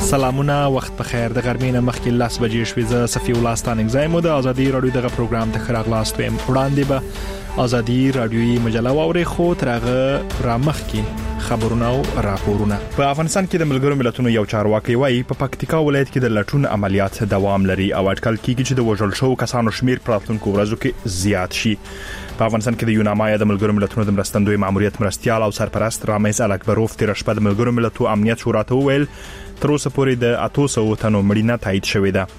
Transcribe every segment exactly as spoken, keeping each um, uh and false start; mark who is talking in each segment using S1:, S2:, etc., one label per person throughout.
S1: سلامونه، وخت په خیر. د غرمې نه مخکې لاس بجې شوې. زه صفي الله ستانګ زایم د ازادي رادیو دغه پروګرام ته خراغلاست ویم. وړاندې به ازادي رادیوي مجله واوري خو ترغه را مخکې خبرونه او راپورونه. په افغانستان کې د ملګرو ملتونو یو چارواکي وایي په پکتیکا ولایت کې د لټون عملیات دوام لري او اټکل کیږي چې د وژل شو کسانو شمیر په راتلونکو ورځو کې زیات شي. په افغانستان کې د یونامایا د ملګرو ملتونو د مرستندوی ماموریت مرستيال او سرپرست رامز الکبروف تیر شپه د ملګرو ملتونو امنیت شورا ته ویل تر اوسه پورې د اته سوه تنو مړینه تایید شوې ده.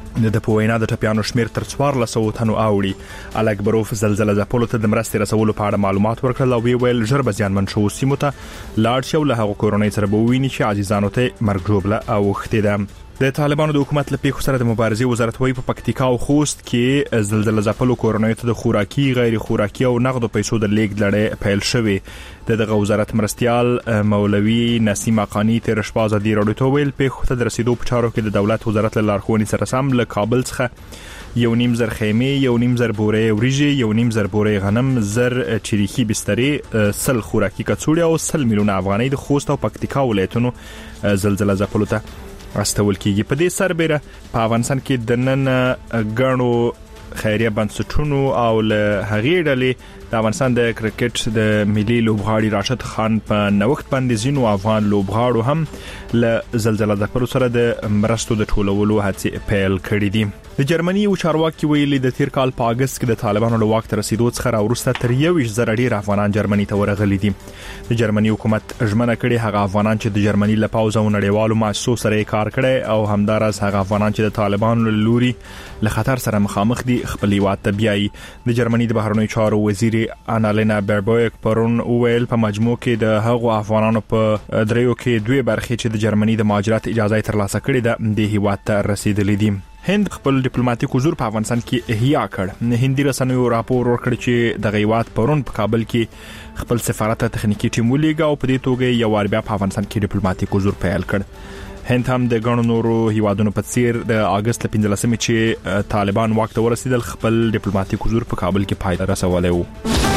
S1: د پوینا د ټپیانو شمیر تر څوارلس سوه تنو اوړي. الکبروف زلزلې ځپلو ته د مرستې رسولو په اړه معلومات ورکړل او ویل ژر به ځانمن شو سیمو ته لاړ شي او له هغو کورونو سره به وویني چې عزیزانو ته مرګ ژوبله او وختي ده. د طالبانو د حکومت له پیښو سره د مبارزې وزارت وایي په پکتیکا او خوست کې زلزلې ځپلو کورونو ته د خوراکي غیر خوراکي او نقدو پیسو د لیږد لړۍ پیل شوې. د دغه وزارت مرستيال مولوي نسیم اقانی تیر شپه ازادي رادیو ته ویل پیښو ته د رسیدو په چارو کې د دولت وزارت له لارښوونې سره سم له کابل څخه یو نیم زر خیمه، یو نیم زر بورې وریجې، یو نیم زر بورې غنم، زر چریخي بسترې، سل خوراکي کڅوړې او سل میلیونه افغانۍ د خوست او پکتیکا ولایتونو زلزلې ځپلو ته استول کیږي. په دې سربېره په افغانستان کې د نن غنو خیریه بنسټونو او له هغې ډلې د افغانستان د کرکټ د ملي لوبغاړي راشد خان په نوښت باندې ځینو افغان لوبغاړو هم له زلزلې ځپلو سره د مرستو د ټولولو هڅې پیل کړې دي. د جرمني یو چارواکي ویلي د تیر کال په اگست کې د طالبانو له واک ته رسیدو څخه راوروسته تر یویشت زره ډیر افغانان جرمني ته ورغلي دي. د جرمني حکومت ژمنه کړې هغه افغانان چې د جرمني له پوځ او نړیوالو مؤسسو سره کار کړي او همدارس هغه افغانان چې د طالبانو له لوري له خطر سره مخامخ دي خپل هیواد ته بیایي. د جرمني د بهرنیو چارو وزیر انالینا بربویک پرون ویل په مجموع کې د هغو افغانانو په دریو کې دوه برخې چې د جرمني د مهاجرت اجازه ترلاسه کړې ده د هیواد ته رسیدلې دي. هند خپل ډیپلوماټیک حضور په افغانستان کې احیا کړ. هندي رسنیو راپور ورکړ چې د غیوات پرون په کابل کې خپل سفارت تخنیکی ټیم ولېږه او په دې توګه یو وار بیا په افغانستان کې ډیپلوماټیک حضور پیل کړ. هند هم د غنو نورو هیوادونو په څیر د اگست پنځلسمې چې طالبان واک ته ورسېدل خپل ډیپلوماټیک حضور په کابل کې پای ته رسولی و.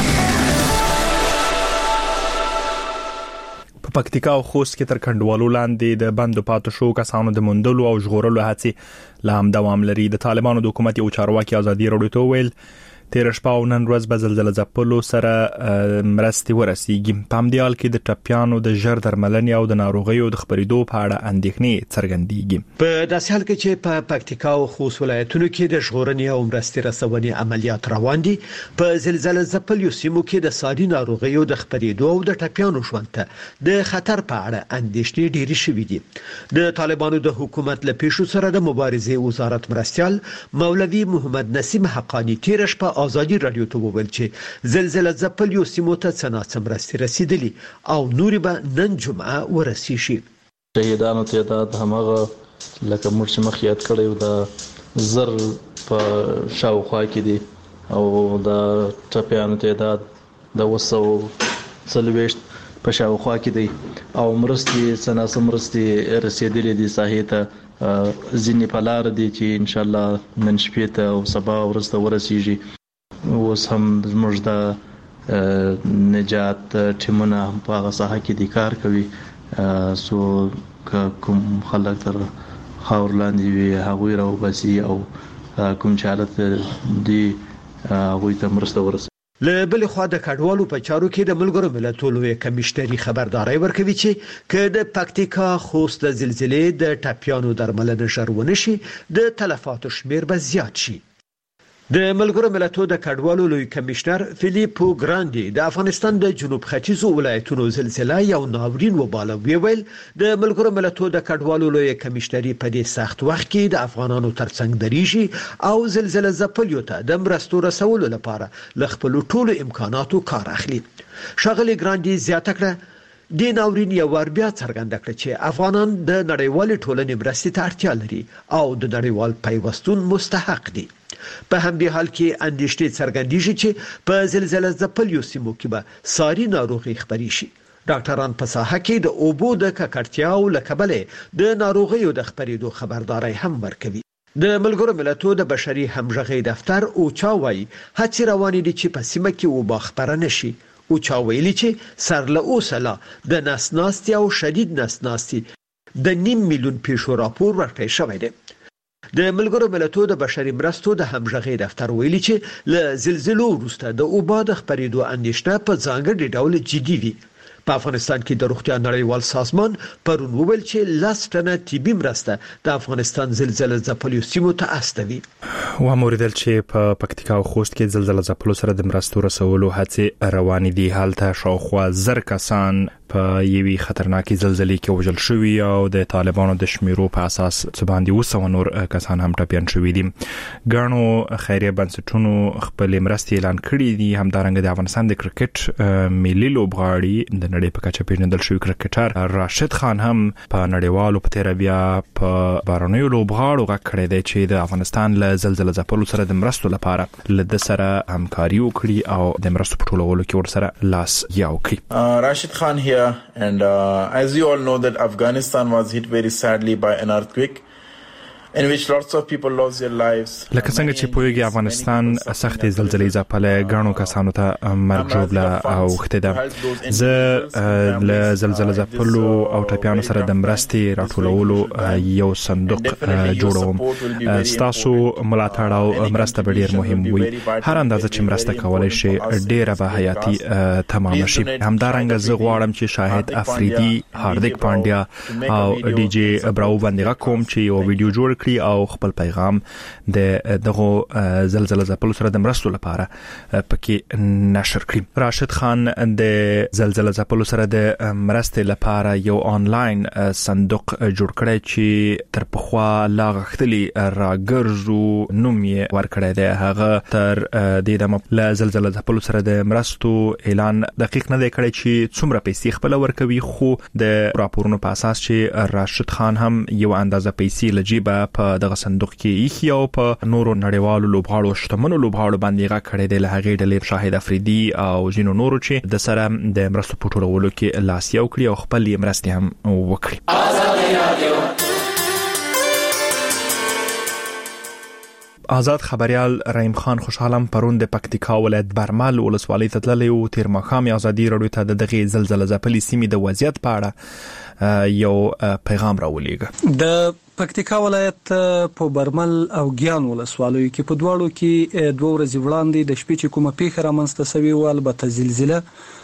S1: په پکتیکا او خوست کې تر کنډوالو لاندې د بندو پاتو شو کسانو د موندلو او ژغورلو هڅې لا هم دوام لري. د طالبانو د حکومت یو چارواکي ازادي رادیو ته ویل تیر شپه او نن ورځ به زلزلې ځپلو سره مرستې ورسیږي. په همدې حال کې د ټپیانو د ژر درملنې او د ناروغیو د خپرېدو په اړه اندېښنې څرګندېږي.
S2: په داسې حال کې چې په پکتیکا او خوست ولایتونو کې د ژغورنې او مرستې رسونې عملیات روان دي، په زلزلې ځپلو سیمو کې د ساري ناروغیو د خپرېدو او د ټپیانو ژوند ته د خطر په اړه اندېښنې ډېرې شوې دي. د طالبانو د حکومت له پیښو سره د مبارزې وزارت مرستيال مولوي محمد نسیم حقانی تیر شپه ازادي رادیو ته وویل چې زلزلې ځپلو سیمو ته څنګه مرستې رسیدلې او نورې به نن جمعه ورسیږي.
S3: شهیدانو تعداد همغه لکه موږ چې مخیات کړیو د زر په شاوخوا کې دي او د ټپیانو تعداد د وسو څلوېښت په شاوخوا کې دي او مرستې څنګه مرستې رسیدلې دي ساحې ته ځینې په لار دي چې ان شاء الله نن شپې ته او سبا ورسته ورسیږي. اوس هم زموږ د نجات ټیمونه په هغه ساحه کې د کار کوي سو کوم خلک تر خاور لاندې وي هغوی راوباسي او کوم چې حالت دي هغوی ته مرسته ورسوي.
S2: له بل خوا د کډوالو په چارو کې د ملګرو ملتونو کمیشنري خبرداري ورکوي چې که د پکتیکا خوست د زلزلې د ټپیانو درملنه ژر ونشي د تلفاتو شمیر به زیات شي. د ملګرو ملتونو د کډوالو لوی کمشنر فیلیپو ګراندي د افغانستان د جنوب ختیځو ولایتونو زلزلې یو ناورین وباله ویل د ملګرو ملتونو د کډوالو لوی کمشنري په دې سخت وخت کې د افغانانو ترڅنګ دریږي او زلزلې ځپلو ته د مرستو رسولو لپاره ل خپل ټولو امکاناتو کار اخلي. شغله ګراندي زیاته کړه د ناورین یو ور بیا څرګنده کړ چې افغانان د نړیوال ټولنې مرستې ته اړتیا لري او د نړیوال پیوستون مستحق دي. په همدې حال کې اندېښنې څرګندېږي چې په زلزلې ځپلو سیمو کې به ساري ناروغي خپرې شي. ډاکټران په ساحه کې د اوبو د ککړتیا او لکبلې د ناروغیو د خپرېدو خبرداري هم ورکوي. د ملګرو ملتونو د بشري همغږي دفتر اوچا وايي هڅې روانې دي چې په سیمه کې وبا خپره نشي. اوچا ویلي چې سر له اوسه د نسناستي او شدید نسناستي د نیم میلیون پیښو راپور ورکړی شوی دی. د ملګرو ملتونو د بشري مرستو د همغږي دفتر ویلي چې له زلزلو وروسته د اوبو د خپرېدو اندېښنه په ځانګړي ډول جدي وي. په افغانستان کې د روغتیا نړیوال سازمان پرون وویل چې لاس ټنه طبي مرسته د افغانستان زلزلې ځپلو سیمو ته استوي.
S1: و موریدل چې په پکتیکا او خوست کې زلزلې ځپلو سره د مرستو رسولو هڅې روانې دي. حالته شاوخوا زر کسان په یوې خطرناکې زلزلې کې وژل شوي او د طالبانو د شمیرو په اساس څه باندې وسو نور کسان هم ټپيان شوي دي. ګڼو خیریه بنسټونو خپل مرستې اعلان کړې دي. همدارنګه د افغانستان د کرکټ ملي لوبغاړي د نړۍ په کچه پیژندل شوی کرکټر راشد خان هم په نړیوالو په تیر بیا په بارنیو لوبغاړو غږ کړی دی چې د افغانستان له زلزلې ځپلو سره د مرستو لپاره له د سره همکاري وکړي او د مرستو په ټولولو کې ورسره لاس یو کړي.
S4: Rashid Khan here, and uh, as you all know that Afghanistan was hit very sadly by an earthquake in which lots of people lost their lives.
S1: لکه څنګه چې پوهیږي افغانستان سختې زلزلې ځپلې ګڼو کسانو ته مرګ ژوبله اوښتې ده. زه له زلزلې ځپلو او ټپیانو سره د مرستې راټولولو یو صندوق جوړوم. ستاسو ملاتړ او مرسته به ډیر مهم وي. هر اندازه چې مرسته کولای شي ډیره به حیاتي تمام شي. همدارنګه زه غواړم چې شاهد افریدي، هاردیک پانډیا او ډي جی براو باندې کوم چې یو ویډیو جوړ کړی او خپل پیغام د دغه زلزلې ځپلو سره د مرستو لپاره پکې نشر کړی. راشد خان د زلزلې ځپلو سره د مرستې لپاره یو آنلاین صندوق جوړ کړی چې تر پخوا لا غختلی راګرزو نوم یې ورکړی دی. هغه تر دې دمه له زلزلې ځپلو سره د مرستو اعلان دقیق نه دی کړی چې څومره پیسې خپل ورکوي، خو د راپورونو په اساس چې راشد خان هم یو اندازه پیسې لجیبه په دغه صندوق کې ایښي او په نورو نړیوالو لوبغاړو شتمنو لوبغاړو باندې غږ کړی دی. له هغې ډلې شاهد افریدي او ځینو نورو چې د سره د مرستو په ټولولو کې لاس یو کړي او خپل یې مرستې هم وکړي. آزاد خبريال رحیم خان خوشحالم پرون د پکتیکا ولایت برمل ولسوالۍ ته تللی و. تیر ماښام ازادي راډیو ته د دغه زلزلې ځپلې سیمې د وضعیت په اړه یو پیغام راولېږه.
S5: د پکتیکا ولایت په برمل او ګیان ولسوالیو کې په دواړو کې دوه ورځې وړاندې د شپې چې کومه پیښه رامنځته شوې و، البته زلزله،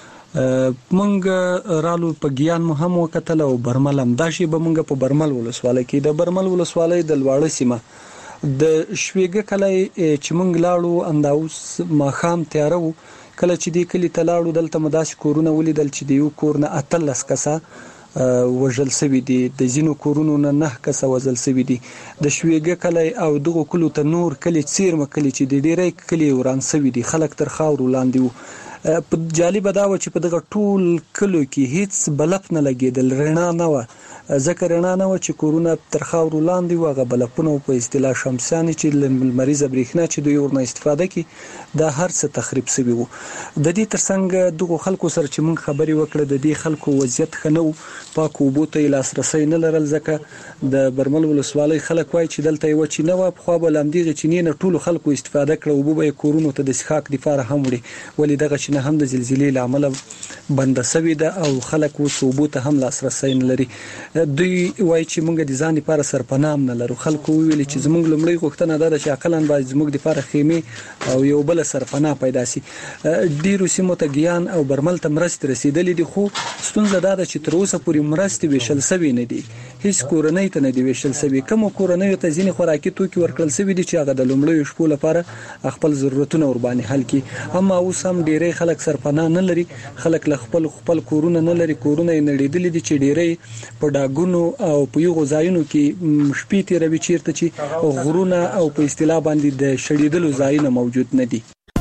S5: مونږ رالو په ګیان مو هم وکتل او برمل هم. دا شی به مونږ په برمل ولسوالۍ کې د برمل ولسوالۍ د لواړه سیمه د شویګه کلی چې مونږ لاړو انداوس ماښام تیاره و. کله چې دی کلی ته لاړو دلته مو داسې کورونه ولیدل چې د یو کور نه اتلس کسه وژل سوي دي، د ځینو کورونو نه نه کسه وژل سوي دي. د شویګه کلی او دغه کلو ته نور کلی څیرمه کلی چې د ډیری کلی وران سوي دي، خلک تر خاورو لاندې وو. په جالب دا و چې په دغه ټول کلو کې هیڅ بلپ نه لګیدل، رڼا نه و. ځکه رڼا نه و چې کورونه تر خاورو لاندې و. هغه بلپونه په اصطلاح شمسیانې چې لمریزه برېښنا چې دوی ورنه استفاده کوي دا هر څه تخریب شوي وو. د دې ترڅنګ دغه خلکو سره چې موږ خبرې وکړه د دې خلکو وضعیت ښه نه و. پاکو اوبو ته لاسرسی نه لرل، ځکه د برمل ولسوالۍ خلک وایي چې دلته یوه چینه وه، پخوا به له همدغې چینې نه ټولو خلکو استفاده کړه. اوبه به یې کورونو ته د څښاک دپاره هم وړي، ولې دغه چینه هم د زلزلې له امله بنده سوې ده او خلک اوس اوبو ته هم لاسرسی نه لري. دوی وایي چې موږ د ځان لپاره سرپناه هم نه لرو. خلکو ویلي چې زموږ لومړۍ غوښتنه دا ده چې اقلا باید زموږ لپاره خیمې او یو بل سرپناه پیدا شي. ډیرو سیمو ته ګیان او برمل ته مرستې رسیدلې دي، خو ستونزه دا ده چې تر اوسه پورې مرستې ویشل سوي نه دي. هیڅ کورنۍ ته نه دی ویشل سوي. کوم کورنۍ ته ځینې خوراکي توکي ورکړل سوي دي چې هغه د لومړیو شپو لپاره خپل ضرورتونه ور باندې حل کړي. اما اوس هم ډیری خلک سرپناه نه لري، خلک له خپل خپل کورونه نه لري، کورونه یې نړېدلي دي چې ډیری په ډاګونو او په یو ځایونو کې شپې تیروي چیرته چې غرونه او په اصطلاح باندې د شړېدلو ځایونه موجود نه دي.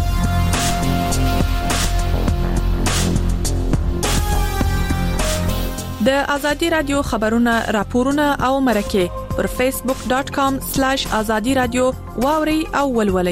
S6: د ازادي رادیو خبرونه راپورونه او مرکه پر فیسبوک ډاٹ کام سلیش ازادي رادیو واوري او ولولي.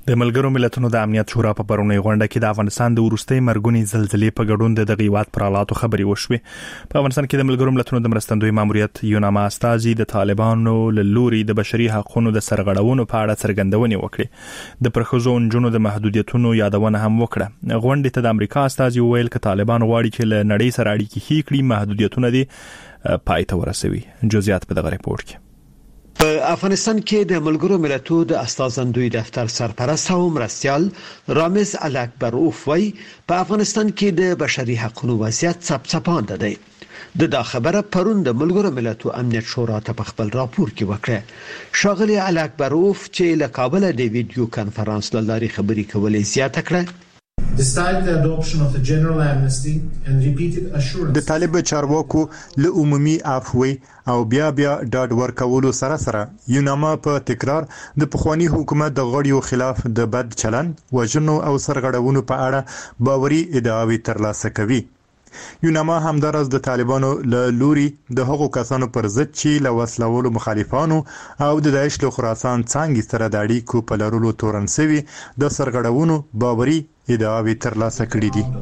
S1: د ملګرو ملتونو د امنیت شورا په پرونی غونډه کې د افغانستان د ورستۍ مرګونی زلزلې په ګډون د دغیوات پر حالاتو خبري وشوي. په افغانستان کې د ملګرو ملتونو د مرستندوی ماموریت یوناما استازي د طالبانو له لوري د بشري حقوقو د سرغړونو په اړه څرګندونې وکړې. د پرخزو انجونو د محدودیتونو یادونه هم وکړه. غونډې ته د امریکا استازي ویل ک طالبان غواړي چې له نړۍ سره اړیکې ښې کړي، محدودیتونه دي پای ته ورسوي. جزئیات په دغه ریپورت کې.
S2: په افغانستان کې د ملګرو ملتونو د استازندوی دفتر سرپرست او مرستیال رامز الاکبروف وای په افغانستان کې د بشري حقوقو وضعیت څپڅپانده دی. د دا خبره پرون د ملګرو ملتونو امنیت شورا ته په خپل راپور کې وکړه. شاغلی الاکبروف چې له کابل د ویډیو کانفرنس له لارې خبري کولې زیاته کړه.
S7: Despite the adoption of the general amnesty and repeated assurances
S8: د طالب چارواکو له عمومي عفوي او بیا بیا ډاډ ورکولو سره سره یوناما په تکرار د پخوانی حکومت د غړیو خلاف د بد چلن، وژنو او سرغړونو په اړه باوري ادعاوې ترلاسه کوي. یوناما همدارس د طالبانو له لوري د هغو کسانو پر ضد چې له وسلوالو مخالفانو او د داعش له خراسان څنګه سره د اړیکو په لرلو تورن سوي د سرغړونو باوري ادعاوې ترلاسه کړې دي.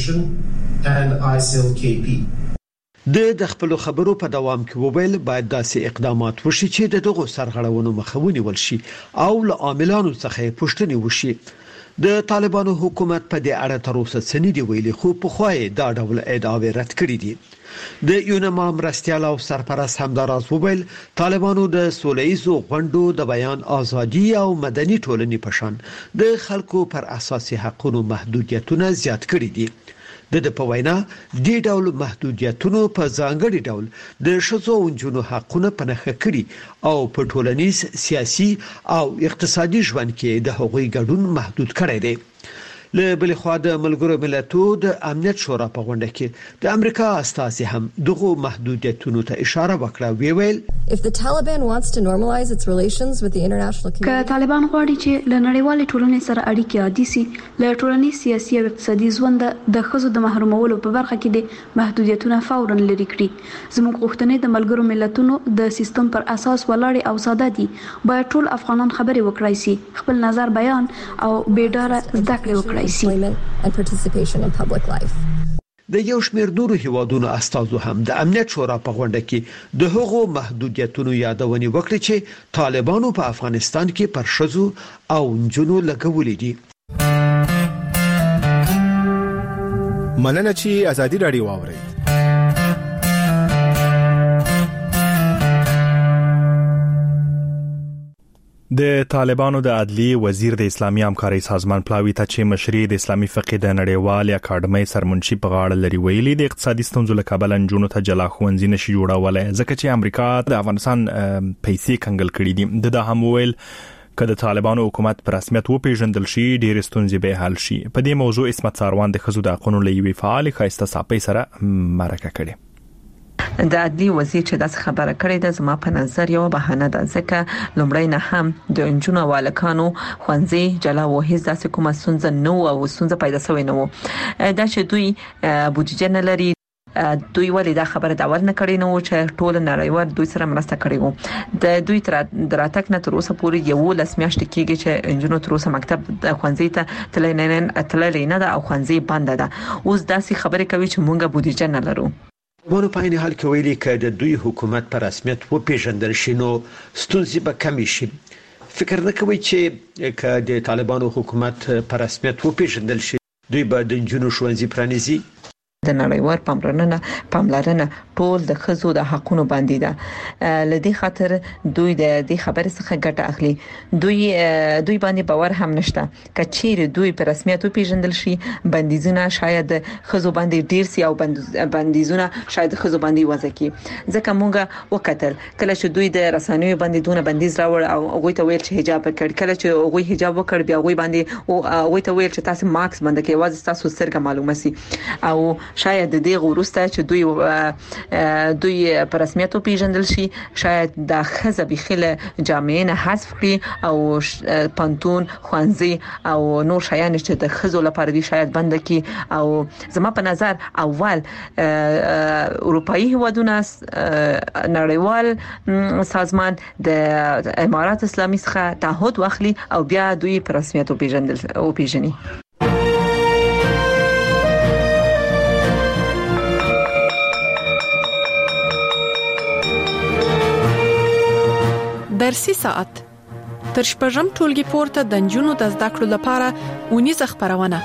S2: د د خپل خبرو په دوام کې وویل باید داسې اقدامات وشي چې د دغو سرغړونو مخه ونیول شي او له عاملانو څخه پوښتنه وشي. د طالبانو حکومت په دې اړه تر اوسه څه نه دی ویلي، خو په خوای دا ډول ادعاوې رد کړې دي. د یوناما مرستیال او سرپرست همداراز وویل طالبانو د سولهییزو غونډو د بیان ازادي او مدني ټولنې په شان د خلکو پر اساسي حقوقو محدودیتونه زیات کړي دي. د د په وینا د ډول محدودیتونو په ځانګړي ډول د شذو او جنو حقونه پنهخه کړي او په ټولنیز، سیاسي او اقتصادي ژوند کې د هغوی ګډون محدود کړي دي. له بل خوا د ملګرو ملتونو د امنیت شورا په غونډه کې د امریکا استازي هم دغه محدودیتونو ته اشاره وکړه. وی ویل
S9: If the Taliban wants to normalize its relations with the international community
S10: که طالبان غواړي چې له نړیوالې ټولنې سره اړیکې عادي سي، له ټولنیز، سیاسي او اقتصادي ژوند د خزو د محرومولو په برخه کې د محدودیتونو فورا لري کړي. زموږ غوښتنې د ملګرو ملتونو د سیستم پر اساس ولاړې او ساده دي. باید ټول افغانان خبرې وکړای شي، خپل نظر بیان او بیډاره زده کړې وکړي.
S9: and participation in public life.
S2: د یو شمېر نورو هیوادونو استازو هم د امنیت شورا په غونډه کې د هغو محدودیتونو یادونه وکړه چې طالبانو په افغانستان کې پر شذو او جنو لګولې دي.
S11: مننه چې ازادي رادیو واوري.
S1: د طالبانو د عدلی وزیر د اسلامي همکارۍ سازمان پلاوی ته چې مشري د اسلامي فقه د نړیوال اکاډمۍ سرمنشي په غاړه لري ویلي د اقتصادي ستونزو له کبله نجونو ته جلا ښوونځي نشي جوړولای ځکه چې امریکا د افغانستان پیسې کنګل کړي دي. د هم ویل که د طالبانو حکومت پر رسمیت وپیژندل شي ډېر ستونزې به حل شي. په دې موضوع اسمت ساروان د خزو د حقوقو لوی فعال خایسته صاحب سره مرکه کړي.
S12: د عدلی وزیر چې داس خبره کړې ده زما په نظر یو بهانه ده ځکه لومړی نه هم د انجونو والکانو خوانځي جلا و هیڅ داسې کومه ستونزه نو او ستونزه پیدا شوې نه و. دا چې دوی بودیجه نه لري، دوی ولې دا خبره د اول نه کړې نو چې ټول نړیوال دوی سره مرسته کړې وو. د دوی تر دراتک نه تر اوسه پورې یو لاس میاشتې کېږي چې انجونو تر اوسه مکتب د خوانځي ته تللې نه تللې نه ده او خوانځي بند ده. اوس داسې خبره کوي چې مونږه بودیجه نه لرو.
S2: ورو په عین حال کې ویلي چې د دوی حکومت پر رسمیت وپیژندل شي نو ستونزې به کم شي. فکر نه کوي چې چې د طالبانو حکومت پر رسمیت وپیژندل شي دوی به د جنو ښوونځي پرانیزي.
S12: د نړیوال پاملرنه پاملرنه ټول د خزو د حقونو باندې ده. لدی خاطر دوی د دې خبرې څخه ګټه اخلي. دوی دوی باندې باور هم نشته کچیر دوی په رسمیت پیژندل شي بندیزونه شاید خزو باندې ډیر سي او بندیزونه شاید خزو باندې وځي. ځکه مونږه وکتل کله چې دوی د رسنیو باندې دونه بندیز راوړ او هغه ته ویل چې حجاب کړ، کله چې هغه حجاب وکړ بیا هغه باندې او هغه ته ویل چې تاسو ماکس باندې کې واځي تاسو سرګه معلومه سي او شاید د دې غوړسته چې دوی دوی په رسمیت پیژندل شي شاید د خزه بخله جامعه نه حذف کړي او پانتون خوانزي او نور شایان چې د خزو لپاره دي شاید بند کړي او زما په نظر اول اروپאי هیوادونه نړیوال سازمان د امارات اسلامي څخه تعهد واخلي او بیا دوی په رسمیت پیژندل او پیژني.
S6: درسي ساعت تر شپږم ټولګي پورته د جنونو د زده کړو لپاره ونیزه خبرونه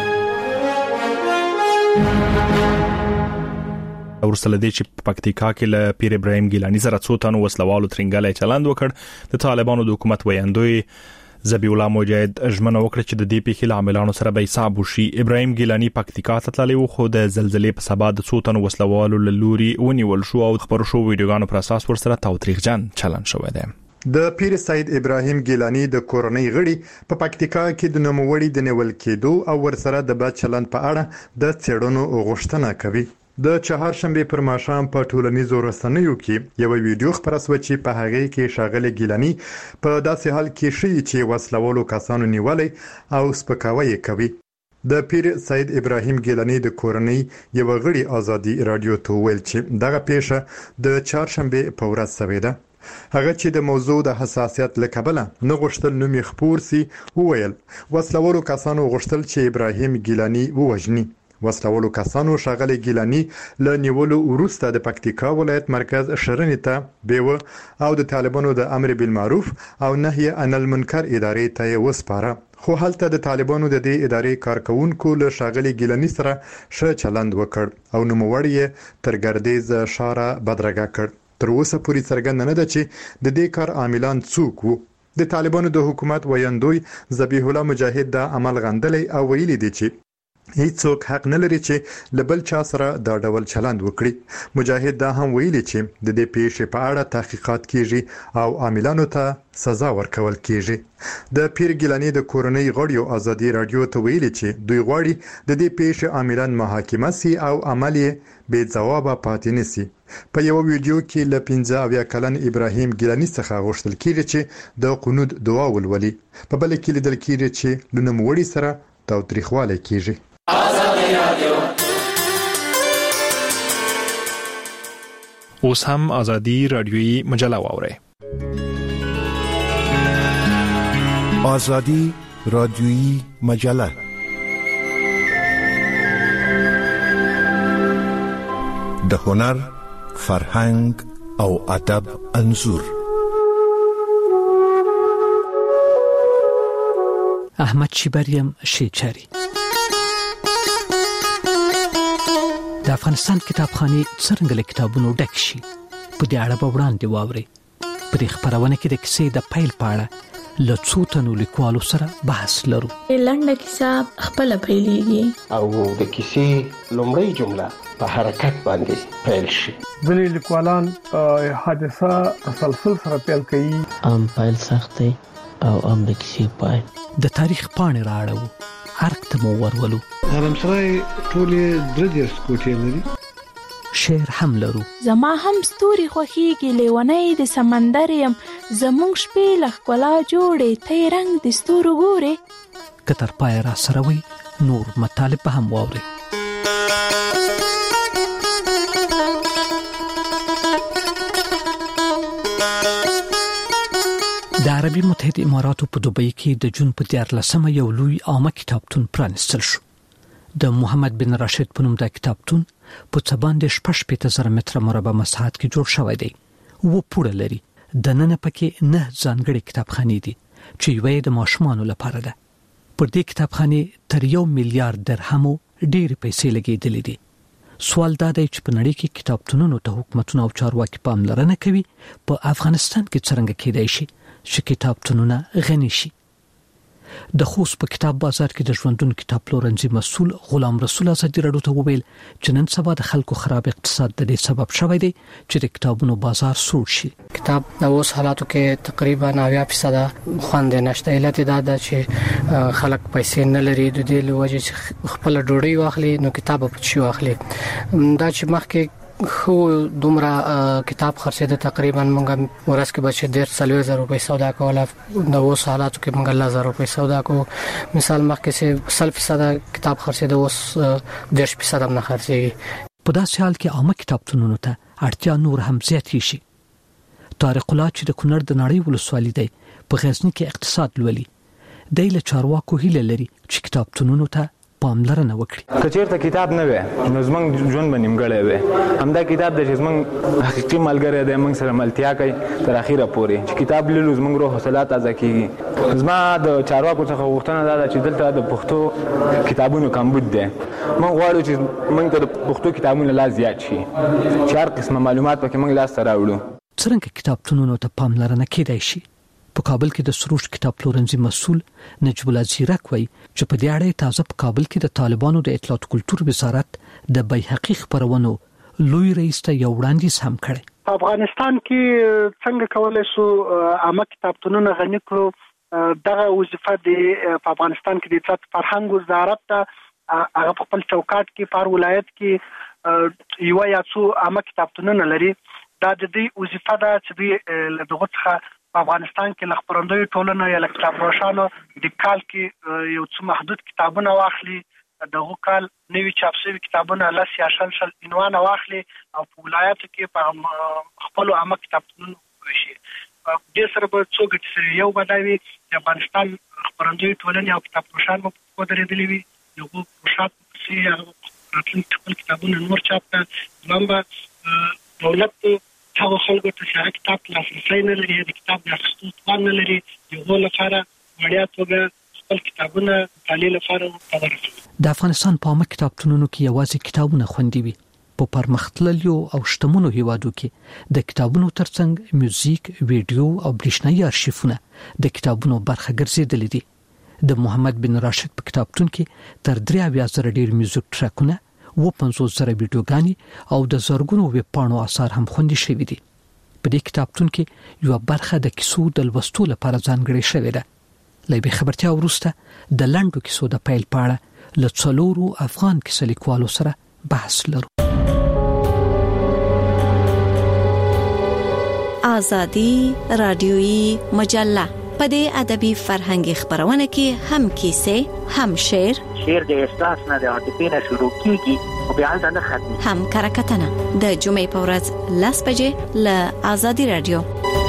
S1: ورسله دي چې په پکتیکا کې له پیر ابراهیم ګیلانی سره څو تنو وسلوالو ترنګلې چلند وکړ. د طالبانو د حکومت ویاندوی ذبیح الله مجاهد ژمنه وکړه چې د دې پیښې عاملانو سره به حساب وشي. ابراهیم ګیلانی پکتیکا ته تللی و خو د زلزلې په سبب د څو تنو وسلوالو لوري ونیول شو او خبر شو ویډیوګانو پر اساس ورسره تاوتریخجن چلند شوی دی.
S8: د پیر سید ابراهیم ګیلانی د کورنۍ غړي په پکتیکا کې د نوموړي د نیول کېدو او ورسره د بد چلند په اړه د څېړنو غوښتنه کوي. د چهارشنبه پر ماښام په ټولنیزو رسنیو کې یو ویډیو خبره شوه چې په هغه کې شاغله ګیلانی په داسې حال کې شي چې وسلوالو کسانو نیولې او سپکاوی کوي. د پیر سید ابراهیم ګیلانی د کورنۍ یو غړي ازادي رادیو ته ویل چې دغه پیښه د چهارشنبه په ورځ شوې ده. هغه چې د موضوع د حساسیت لکبله نه غوښتل نوم یې خپور سي وویل وسلوالو کسانو غوښتل چې ابراهیم ګیلانی ووجني. وسلوالو کسانو شاغله ګیلانی له نیولو وروسته د پکتیکا ولایت مرکز شرنې ته بیوه او د طالبانو د امر بالمعروف او نهي عن المنکر ادارې ته وسپاره. خو هلته د طالبانو د دې ادارې کارکونکو له شاغله ګیلانی سره ښه چلند وکړ او نوموړی تر ګردیز شاره بدرګه کړ. تر اوسه پورې څرګنده نه ده چې د دې کار عاملان څوک وو. د طالبانو د حکومت ویاندوی ذبیح الله مجاهد د عمل غندلې او ویلي دي چې هیڅوک حق نه لري چې لبل چا سره دا ډول چلند وکړي. مجاهد دا هم ویلي چې د دې پیښې په اړه تحقیقات کیږي او عاملانو ته سزا ورکول کیږي. د پیر ګیلانی د کورنۍ غړیو ازادي رادیو ته ویلي چې دوی غواړي د دې پیښې عاملان محاکمه سي او عمل یې بې ځوابه پاتې نشي. په یو ویډیو کې ل پنځه اویا کلن ابراهیم ګیلانی څخه غوښتل کیږي چې د قنوت دعا ولولي. په بل کې لیدل کیږي چې لنوم وړي سره تاوتریخواله کیږي.
S1: اوس هم ازادي رادیویی مجله واورئ.
S11: ازادي رادیویی مجله د هنر، فرهنګ او ادب انځور.
S13: احمد شیبریم شیچری د افغانستان کتابخانه څنګه له کتابونو ډک شي په دې اړه به وړاندې واوري. په دې خبرونه کې د کیسې د پیل پاړه له څو تنو لیکوالو سره بحث لرو.
S14: لنډه کیسه خپل پیلېږي
S15: او د کیسې لومړی جمله په حرکت باندې پیل شي.
S16: ځینې لیکوالان حادثه تسلسل سره پیل کوي.
S17: ام پیل سخت دی او ام د کیسې پای.
S13: د تاریخ پاڼې راړو ارک ته مو ورولو.
S18: حرمسرای ټولې درې دیرش کوټې لري.
S13: شعر هم لرو.
S14: زما هم ستوري خوښيږي لیونی د سمندر يم زمونږ شپې لخلا جوړې ته رنگ د ستورو ګوري.
S13: کتر پای را سره وي نور مطالب هم واوري. د عربي متحده اماراتو په دوبۍ کې د جون په دیارلسمه یو لوی عامه کتابتون پرانستل شو. د محمد بن راشد په نوم د کتابتون په څه باندې شپږ شپېته زره متره مربع مساحت کې جوړ شوی دی. و پوره لري. د نن پکې نه ځانګړي کتابخانې دي چې یوې د ماشومانو لپاره ده. پر دې کتابخانې تر یو میلیارډ درهمو ډېر پیسې لګېدلې دي. سوال دا دی چې په نړۍ کې کتابتونونو ته حکومتونه او چارواکي پاملرنه کوي. په افغانستان کې څنګه کېدای شي چې کتابتونونه غني شي؟ د خوست په کتاب بازار کې د ژوندون کتاب پلورنځي مسؤل غلام رسول ازادي رادیو ته وویل چې نن سبا د خلکو خراب اقتصاد د دې سبب شوی دی چې د کتابونو بازار سوړ شي.
S19: کتاب د اوس حالاتو کې تقریبا نوي فیصد خوند نشته. علت دا ده چې خلک پیسې نه لري د دې لوجه چې خپل ډوډۍ واخلي نو کتاب په چی واخلي. دا چې مخکې خو دومره کتاب خرڅېده تقریبا موږ ورځ کې بچ ډېر څلور زره روپۍ سودا کوله د اوس حالاتو کې موږ الله زره روپۍ سودا کو مثال مخکې چې سل فیصد کتاب خرڅېده اوس دېرش فیصد هم نه خرڅېږي.
S13: په داسې حال کې عامه کتابتونونو ته اړتیا نور هم زیاتې شي. طارق الله چې د کونړ د نړۍ ولسوالي دی په غزني کې اقتصاد لولي دی له چارواکو هیله لري چې کتابتونونو ته پاملرنه وکړي.
S20: کچېرته کتاب نه وي نو زمونږ ژوند به نیمګړی وي. همدا کتاب د زمونږ حقیقي ملګری دی موږ سره ملتیا کوي تر اخیره پورې چې کتاب لولو زمونږ روح حوصله تازه کیږي. زما د چارواکو څخه غوښتنه دا ده چې دلته د پښتو کتابونو کمبود دی. موږ غواړو چې موږ ته د پښتو کتابونو لا زیات شي چې هر قسمه معلومات پکې موږ لاس ته راوړو.
S13: څرنګه کتابتونونو ته پاملرنه کیدای شي؟ په کابل کې د سروش کتاب پلورنځي مسؤل نجیب الله زیرک وایي چې په دې اړه تازه په کابل کې د طالبانو د اطلاعات کلتور وزارت د بیحقی خبرونو لوی رئیس ته یو وړاندیز هم کړی.
S21: په افغانستان کې څنګه کولای شو عامه کتابتونونه غني کړو؟ دغه وظیفه د په افغانستان کې د اطلاعات فرهنګ وزارت ته هغه په خپل چوکاټ کې په ولایت کې یو یا څو عامه کتابتونونه لري. دا د دې وظیفه ده چې د دغه څخه په افغانستان کې لخبرندوی ټولنه یا کتاب روشانو د کال کې یو څو محدود کتابونه واخلي، دغه کال نوی چاپ شوي کتابونه لاس یا شل شل عنوان واخلي او په ولایت کې په خپل عامه کتابتونونو وشي. د سره په څو ګټې یو بداوي د افغانستان خبرندوی ټولنه او کتاب روشانو په درېدلې وي یو پروژه چې راتلونکي خپل کتابونه نور چاپ کړي. لمبه دولت هغه خلکو ته چې کتاب لاسرسی نه لري د کتاب د اخیستو توان نه لري یو لپاره وړیا توګه خپل کتابونه تعلیل لپاره تدارک.
S13: د افغانستان په عامه کتابتونونو کې یوازې کتابونه خوندي وي. په پرمختللو او شتمنو هیوادو کې د کتابونو ترڅنګ میوزیک، ویډیو او برېښنایي ارشیفونه د کتابونو برخه ګرځېدلې دي. د محمد بن راشد په کتابتون کې تر درې اویا زره ډیر میوزیک ټریکونه و پنځوس زره ویډیوګانې او د زرګونو ویب پاڼو اثار هم خوندي شوي دي. په دې کتابتون کې یو برخه د کیسو د لوستلو لپاره ځانګړې شوې ده. له دې خبرتیا وروسته د لنډو کیسو د پیل پاړه له څلورو افغان کیسه لیکوالو سره بحث لرو.
S22: آزادی رادیویی مجله په دې ادبي فرهنګي خبرونه کې هم کیسې، هم شعر،
S23: شعر د احساس نه د عاطفې نه شروع کیږي او بیا ځنه ختمي،
S22: هم کرکټنه د جمعې په ورځ لاس بجې له آزادي رادیو.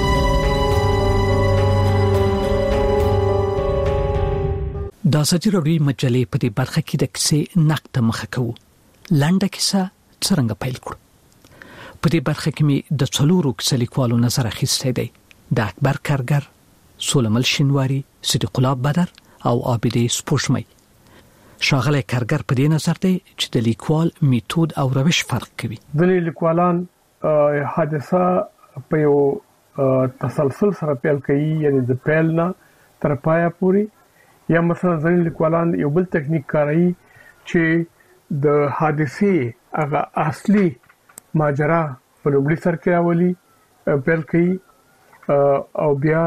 S13: د آزادي رادیو مجلې په دې برخه کې د کیسې نقد مخه کوو. لنډه کیسه څنګه پیل کړو؟ په دې برخه کې می د څلورو کیسه لیکوالو نظر اخیستی دی. د اکبر کارګر، سولمل شینواری، صدیق الله بدر او عابدې سپوږمۍ. شاغله کارګر په دې نظر دی چې د لیکوال میتود او روش فرق کوي.
S16: د لیکوالان حادثه په یو تسلسل سره پیل کوي، یعنی د پیل نه تر پایه پوري، یا مثلا ځینې لیکوالان یو بل ټکنیک کاروي چې د حادثه هغه اصلي ماجرا په لومړي سر کې راولي پیل کوي او بیا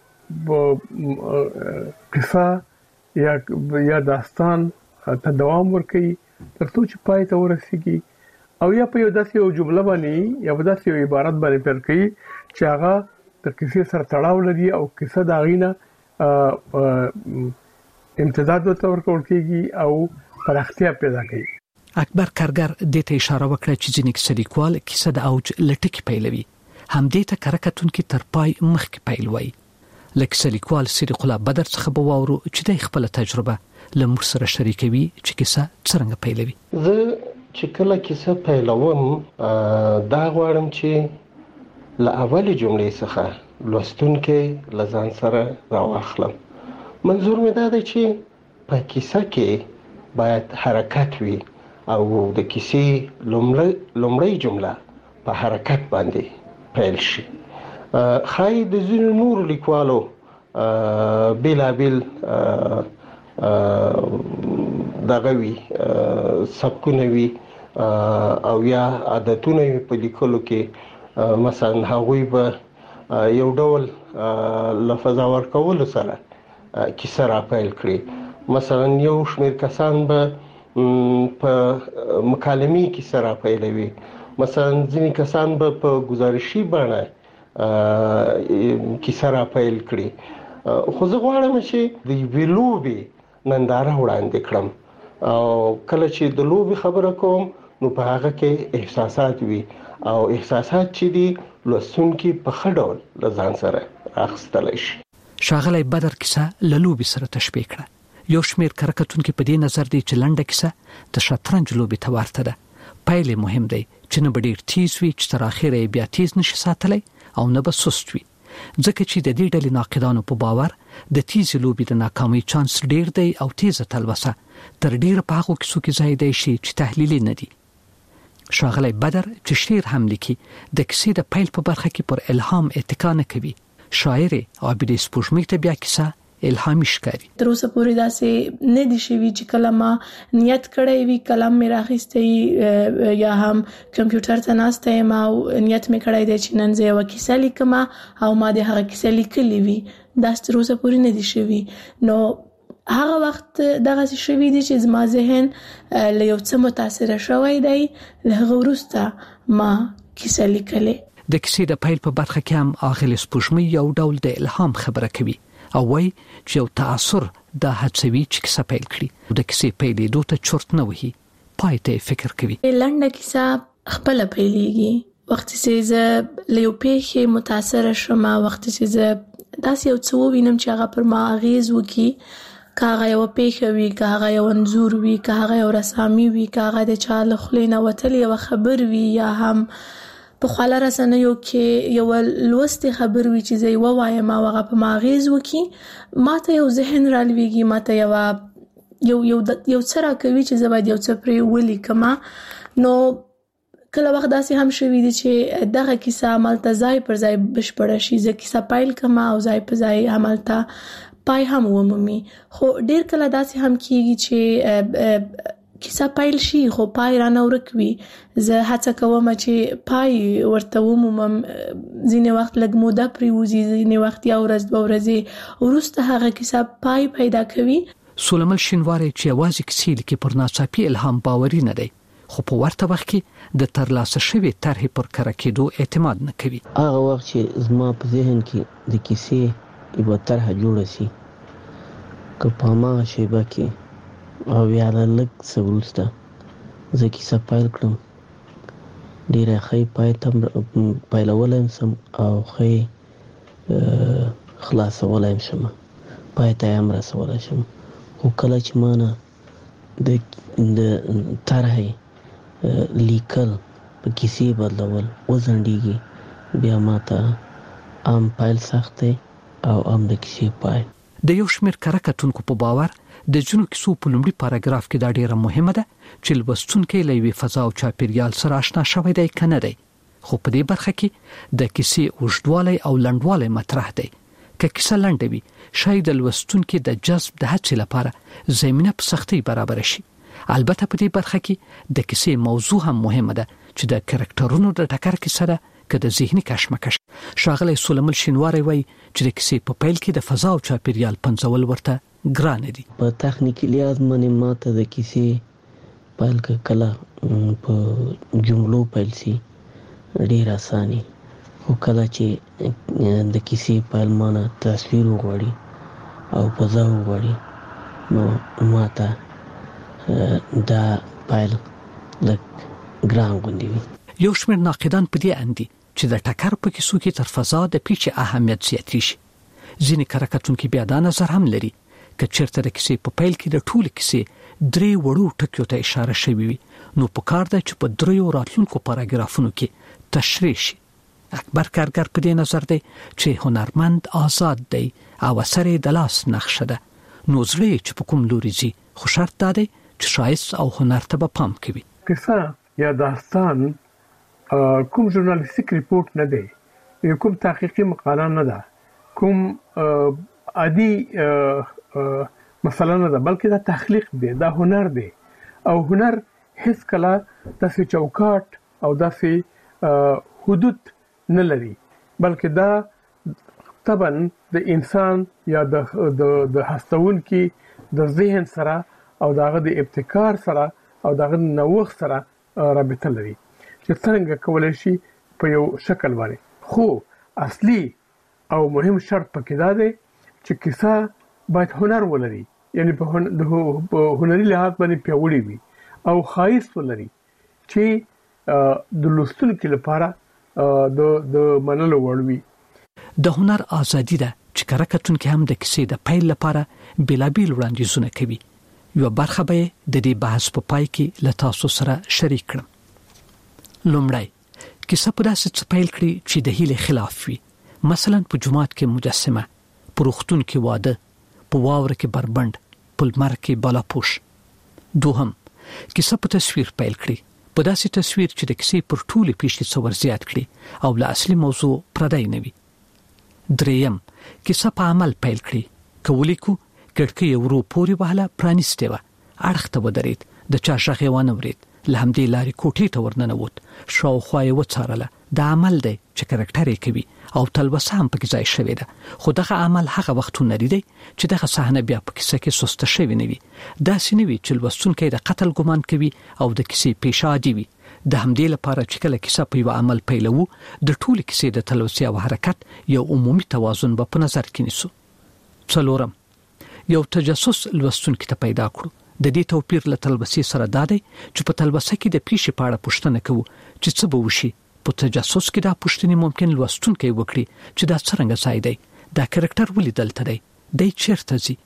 S16: قصه یا یا داستان ته دوام ورکوي تر څو چې پای ته ورسیږي، او یا په یو داسې یو جمله باندې یا په داسې یو عبارت باندې پیل کوي چې هغه د کیسې سره تړاو لري او کیسه د غینه امتداد ورکول کیږي او پراختیا پیدا کوي.
S13: اکبر کارګر دې ته اشاره وکړه چې ځینې کیسه لیکوال کیسه د اوج لټکی پیلوي، هم دې ته کرکټون کې تر پای مخکې پیل وایي. لکه لیکوال صدیق الله بدر څخه به واورو چې د خپل تجربه لمر سره شریکوي چې کیسه څنګه پیلوي.
S15: زه چې کله کیسه پیلوم دا غواړم چې له اولې جملې څخه لوستونکي لزان سره راوخلم. منظور مې دا دی چې په کیسه کې باید حرکت وي او د کیسې لومړی جمله په حرکت باندې پیل شي. خای د ځینو نور لیکوالو بیلابیل دغه وي سبکونه وي او یا عادتونه په لیکلو کې، مثلا هغوی به یو ډول لفظ ورکولو سره کیسه را پیل کړي. مثلا یو شمېر کسان به په مکالمې کیسه را پیلوي، مثلا ځینې کسان به په گزارشي بڼه کیسه را پیل کړي، خو زه غواړم چې د یوې لوبې ننداره وړاندې کړم او کله چې د لوبې خبره کوم نو په هغه کې احساسات وي او احساسات چې دي لوستونکي په ښه ډول له ځان سره راخستلی شي.
S13: ښاغلی بدر کیسه له لوبې سره تشبیه کړه. یو شمېر کره کتونکي په دې نظر دی چې لنډه کیسه د شطرنج لوبې ته ورته ده. پیل یې مهم دی چې نه به ډېر تیز وي چې تر اخره یې بیا تیز نشي ساتلی او نه به سست وي، ځکه چې د دې ډلې ناقدانو په باور د تیزې لوبې د ناکامۍ چانس ډېر دی او تیزه تلوسه تر ډېره په هغو کیسو کې ځای دی شي چې تحلیلي نه دي. ښاغلی بدر چې شعر هم لیکي د کیسې د پیل په برخه کې پر الهام اتکا نه کوي. شاعر عابدې سپوږمۍ ته بیا کیسه الهامي ښکاري.
S14: تر اوسه پورې داسې نه دي شوي چې کله ما نیت کړی وي قلم مې راخیستی یا هم کمپیوټر ته ناسته یم او نیت مې کړی دی چې نن زه یوه کیسه لیکم او ما د هغه کیسه لیکلې وي، داسې تر اوسه پورې نه دي شوي. نو هغه وخت دغسې شوي دي چې زما ذهن له یو څه متاثره شوی دی، له هغه وروسته ما کیسه لیکلې.
S13: د کیسې د پیل په برخه کې هم اغلې سپوږمۍ یو ډول د الهام خبره کوي او وایي چې یو تاثر د هڅوي چې کیسه پیل کړي، د کیسې پیلېدو ته چرت نه وهي، پای ته فکر کوي.
S14: لنډه کیسه خپله پیلېږي وخت چې زه له یو پیښې متاثره شم، وخت چې زه داسې یو څه ووینم چې هغه پر ما اغېز وکړي، که هغه یوه پیښه وي، که هغه یو انځور وي، که هغه یو رسامي وي، که هغه د چا له خولې نه وتلې یوه خبر وي، یا هم په خواله رسنیو کې یو لوستې خبر وي چې زه یې ووایم او هغه په ما اغېز وکړي، ما ته یو ذهن رالویږي، ما ته یو یو یو څه راکوي چې زه باید یو څه پرې ولیکم. نو کله وخت داسې هم شوي دي چې دغه کیسه همالته ځای پر ځای بشپړه شي، زه کیسه پیل کړم او ځای پر ځای همالته پای هم ومومي. خو ډېر کله داسې هم کېږي چې کیسه پیل شي خو پای رانه ورک وي. زه هڅه کوم چې پای ورته ومومم، ځینې وخت لږ موده پرې وځي، ځینې وخت یو ورځ دوه ورځې وروسته هغه کیسه پای پیدا کوي.
S13: سولمل شینواری چې یوازې کیسې لیکي پر ناڅاپي الهام باوري نه دی، خو په ورته وخت کې د ترلاسه شوې طرحې پر کره کېدو اعتماد نه کوي.
S17: هغه وخت چې زما په ذهن کې د کیسې یوه طرحه جوړه شي، که په هماغه شیبه کې او یا لږ څه وروسته زه کیسه پیل کړم، ډېره ښه پای ته پیلولی هم شم او ښه خلاصولی هم شم، پای ته یې هم رسولی شم. خو کله چې ما نه د طرحې لیکل په کیسې بدلول وځنډېږي، بیا ما ته ام پیل سخت دی او ام د کیسې پای.
S13: د یو شمېر کره کتونکو په باور د ځینو کیسو په لومړي پاراګراف کې دا ډیره مهمه ده چې لوستونکی له یوې فضا او چاپیریال سره آشنا شوی دی که نه دی، خو په دې برخه کې د کیسې اوږدوالی او لنډوالی مطرح دی. که کیسه لنډه وي شاید د لوستونکي د جذب د هڅې لپاره زمینه په سختۍ برابره شي. البته په دې برخه کې د کیسې موضوع هم مهمه ده چې د کرکټرونو د ټکر کیسه ده که د ذهني کشمکش. ښاغلی سولمل شینواری وایي چې د کیسې په پیل کې د فضا او چاپیریال پنځول ورته ګران دي.
S17: په تخنیکي لحاظ باندې ماته د کیسې پیل کله په جملو پیل شي ډېر اساني، خو کله چې د کیسې پیل مانه تصویر وغواړي او فضا وغواړي نو ماته دا پیل لږ ګران غوندې وي.
S13: یو شمېر ناقدان په دې اندي چې د ټکر په کیسو کې تر فضا د پیچ اهمیت زیاتې شي. ځینې کره کتونکي بیا دا نظر هم لري که چېرته د کیسې په پیل کې د ټولې کیسې درې وړو ټکیو ته اشاره شوې وي نو پکار ده چې په دریو راتلونکو پاراګرافونو کې تشریح شي. اکبر کارګر په دې نظر دی چې هنرمند آزاد دی او اثر یې د لاس نقشه ده، نو زړه یې چې په کوم لوري ځي، خو شرط دا دی چې ښایست او هنر ته به پام کوي.
S16: کیسه یا داستان کوم ژورنالیستیک ریپورت نه دی، کوم تحقیقي مقاله نه ده، کوم عادي مثلا نه ده، بلکې دا تخلیق دی، دا هنر دی. او هنر هیڅ کله داسې چوکاټ او داسې حدود نه لري، بلکې دا طبعا د انسان یا د د هستونکي د ذهن سره او دغه د ابتکار سره او دغه نوښت سره رابطه لري. چې څنګه کولای شي په یو شکل باندې. خو اصلي او مهم شرط پکې دا دی چې کیسه باید هنر ولري، یعنی په هنري لحاظ باندې پیاوړی وي او خاص ولري چې د لوستونکو لپاره د د منلو وړ وي.
S13: د هنر ازادي ده چې کارکتونکو هم د کیسې د پیل لپاره بلابل وړاندیزونه کوي. یو برخه به د دې بحث په پای کې له تاسو سره شریک کړم. لومړی کیسه په داسې څه پیل کړي چې د هیله خلاف وي، مثلا په جماعت کې مجسمه، په روغتون کې واده، په واوره کې بربند، په لمر کې بالاپوش. دوهم کیسه په تصویر پیل کړي، په داسې تصویر چې د کیسې پر ټولې پیښې څور زیات کړي او له اصلي موضوع پردای نه وي. دریم کیسه په عمل پیل کړي، کولیکو کړکۍ ورو پوري وهله پرانیسته و، اړخ ته ودرید، د چا شغه ونه ورید، له همدې لارې کوټې ته ورننوت، شاوخوا یې وڅارله. د عمل دی چې کرکټر یې کوي او تلوسه هم پکې ځای شوی ده، خو دغه عمل هغه وختونه لري چې دغه صحنه بیا په کیسه کې سسته شوی نه وي. داسې نه وي چې لوستونکی د قتل ګمان کوي او د کیسې پیښه عادي وي. د همدې لپاره چې کله کیسه په یو عمل پیلوو، د ټولې کیسې د تلوسه او حرکت یو عمومي توازن به په نظر کې نیسو. څلورم یو تجسس لوستونکو ته پیدا کړو. د دې توپیر له تلوسې سره دا دی چې په تلوسه کې د پیښې په اړه پوښتنه کوو چې څه به وشي. په تجسس کې دا پوښتنې ممکن لوستونکو وکړي چې دا څنګه ځای دی، دا کرکټر ولې دلته دی، دی چیرته ځي.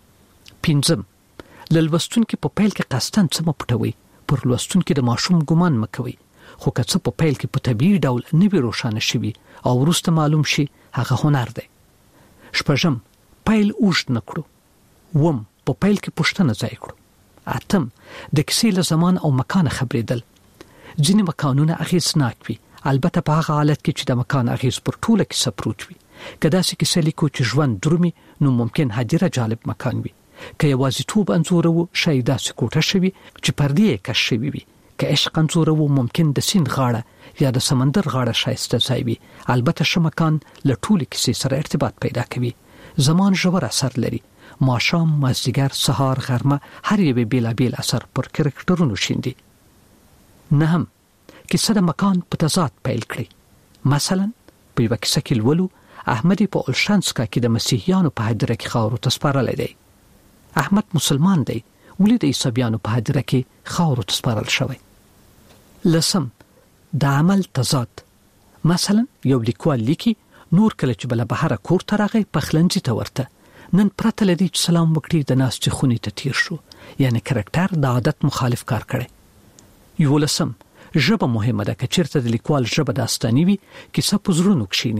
S13: پنځم لوستونکو په پیل کې قصدن څه مپټوي، پر لوستونکو د ماشوم ګمان مکوي، خو که څه په پیل کې په طبيعي ډول نه وي روښانه شوي او وروسته معلوم شي هغه هنر دی. شپږم پیل اوږد نکړو. وم په پیل کې پوښتنه ځای کړو. اتم د کیسې له زمان او مکان خبرېدل. ځینې مکانونه اغېزناک وي، البته په هغه حالت کې چې د مکان اغېز پر ټوله کیسه پروت وي. که داسې کیسه لیکو چې ژوند درومي، نو ممکن هدیره جالب مکان وي. که یوازیتوب انځورو، شاید داسې کوټه شوي چې پردې یې کش شوي وي. که عشق انځورو، ممکن د سیند غاړه یا د سمندر غاړه ښایسته ځای وي. البته ښه مکان له ټولې کیسې سره ارتباط پیدا کوي. زمان ژور اثر لري. ماښام، مازدیګر، سهار، غرمه، هر یو بیلابیل اثر پر کرکټرونو شیندي. نه هم کیسه د مکان په تضاد پیل کړي. مثلا په یو کیسه کې لولو احمد په اولشانسکا کې د مسیحیانو په هدیره کې خاورو ته سپارل دی. احمد مسلمان دی، ولې د عیسویانو په هدیره کې خاورو ته سپارل شوی. لسم د عمل تضاد. مثلا یو لیکوال لیکي نور کله چې بل بهر کور ته راغی پخلنځي ته ورته، نن پرته لدی چې سلام وکړي د ناس چې خونی ته تیر شو، یعنی کرکټر د عادت مخالف کار کړي. یو لسم ژبه مهمه ده، که چیرته د لیکوال ژبه داستاني وي کیسه په زړونو کښینی.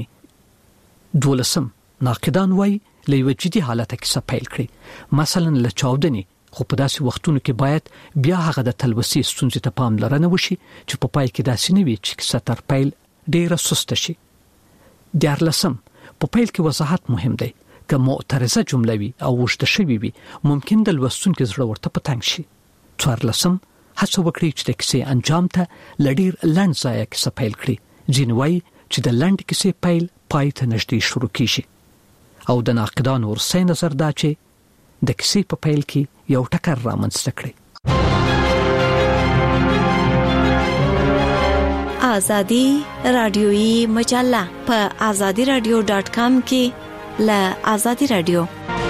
S13: دولسم ناقدان وایي له یو جدي حالت کیسه پیل کړي، مثلا له چاودنې، خو په داسې وختونو کې باید بیا هغه د تلوسې ستونزې ته پاملرنه وشي چې په پای کې داسې نه وي چې کیسه تر پیل ډیره سسته شي. دیارلسم په پیل کې وضاحت مهم دی. که معترضه جمله وي او اوږده شوې وي، ممکن د لوستونکو زړه ورته په تنګ شي. څوارلسم هڅه وکړئ چې د کیسې انجام ته له ډېر لنډ ځایه کیسه پیل کړئ. ځینې وایي چې د لنډ کیسې پیل پای ته نږدې شروع کیږي. او د ناقدانو ورسې نظر دا چې د کیسې په پیل کې یو ټکر رامنځته کړي.
S22: آزادی رادیویی مجله په آزادی رادیو ډاټ کام کې ل آزادی رادیو.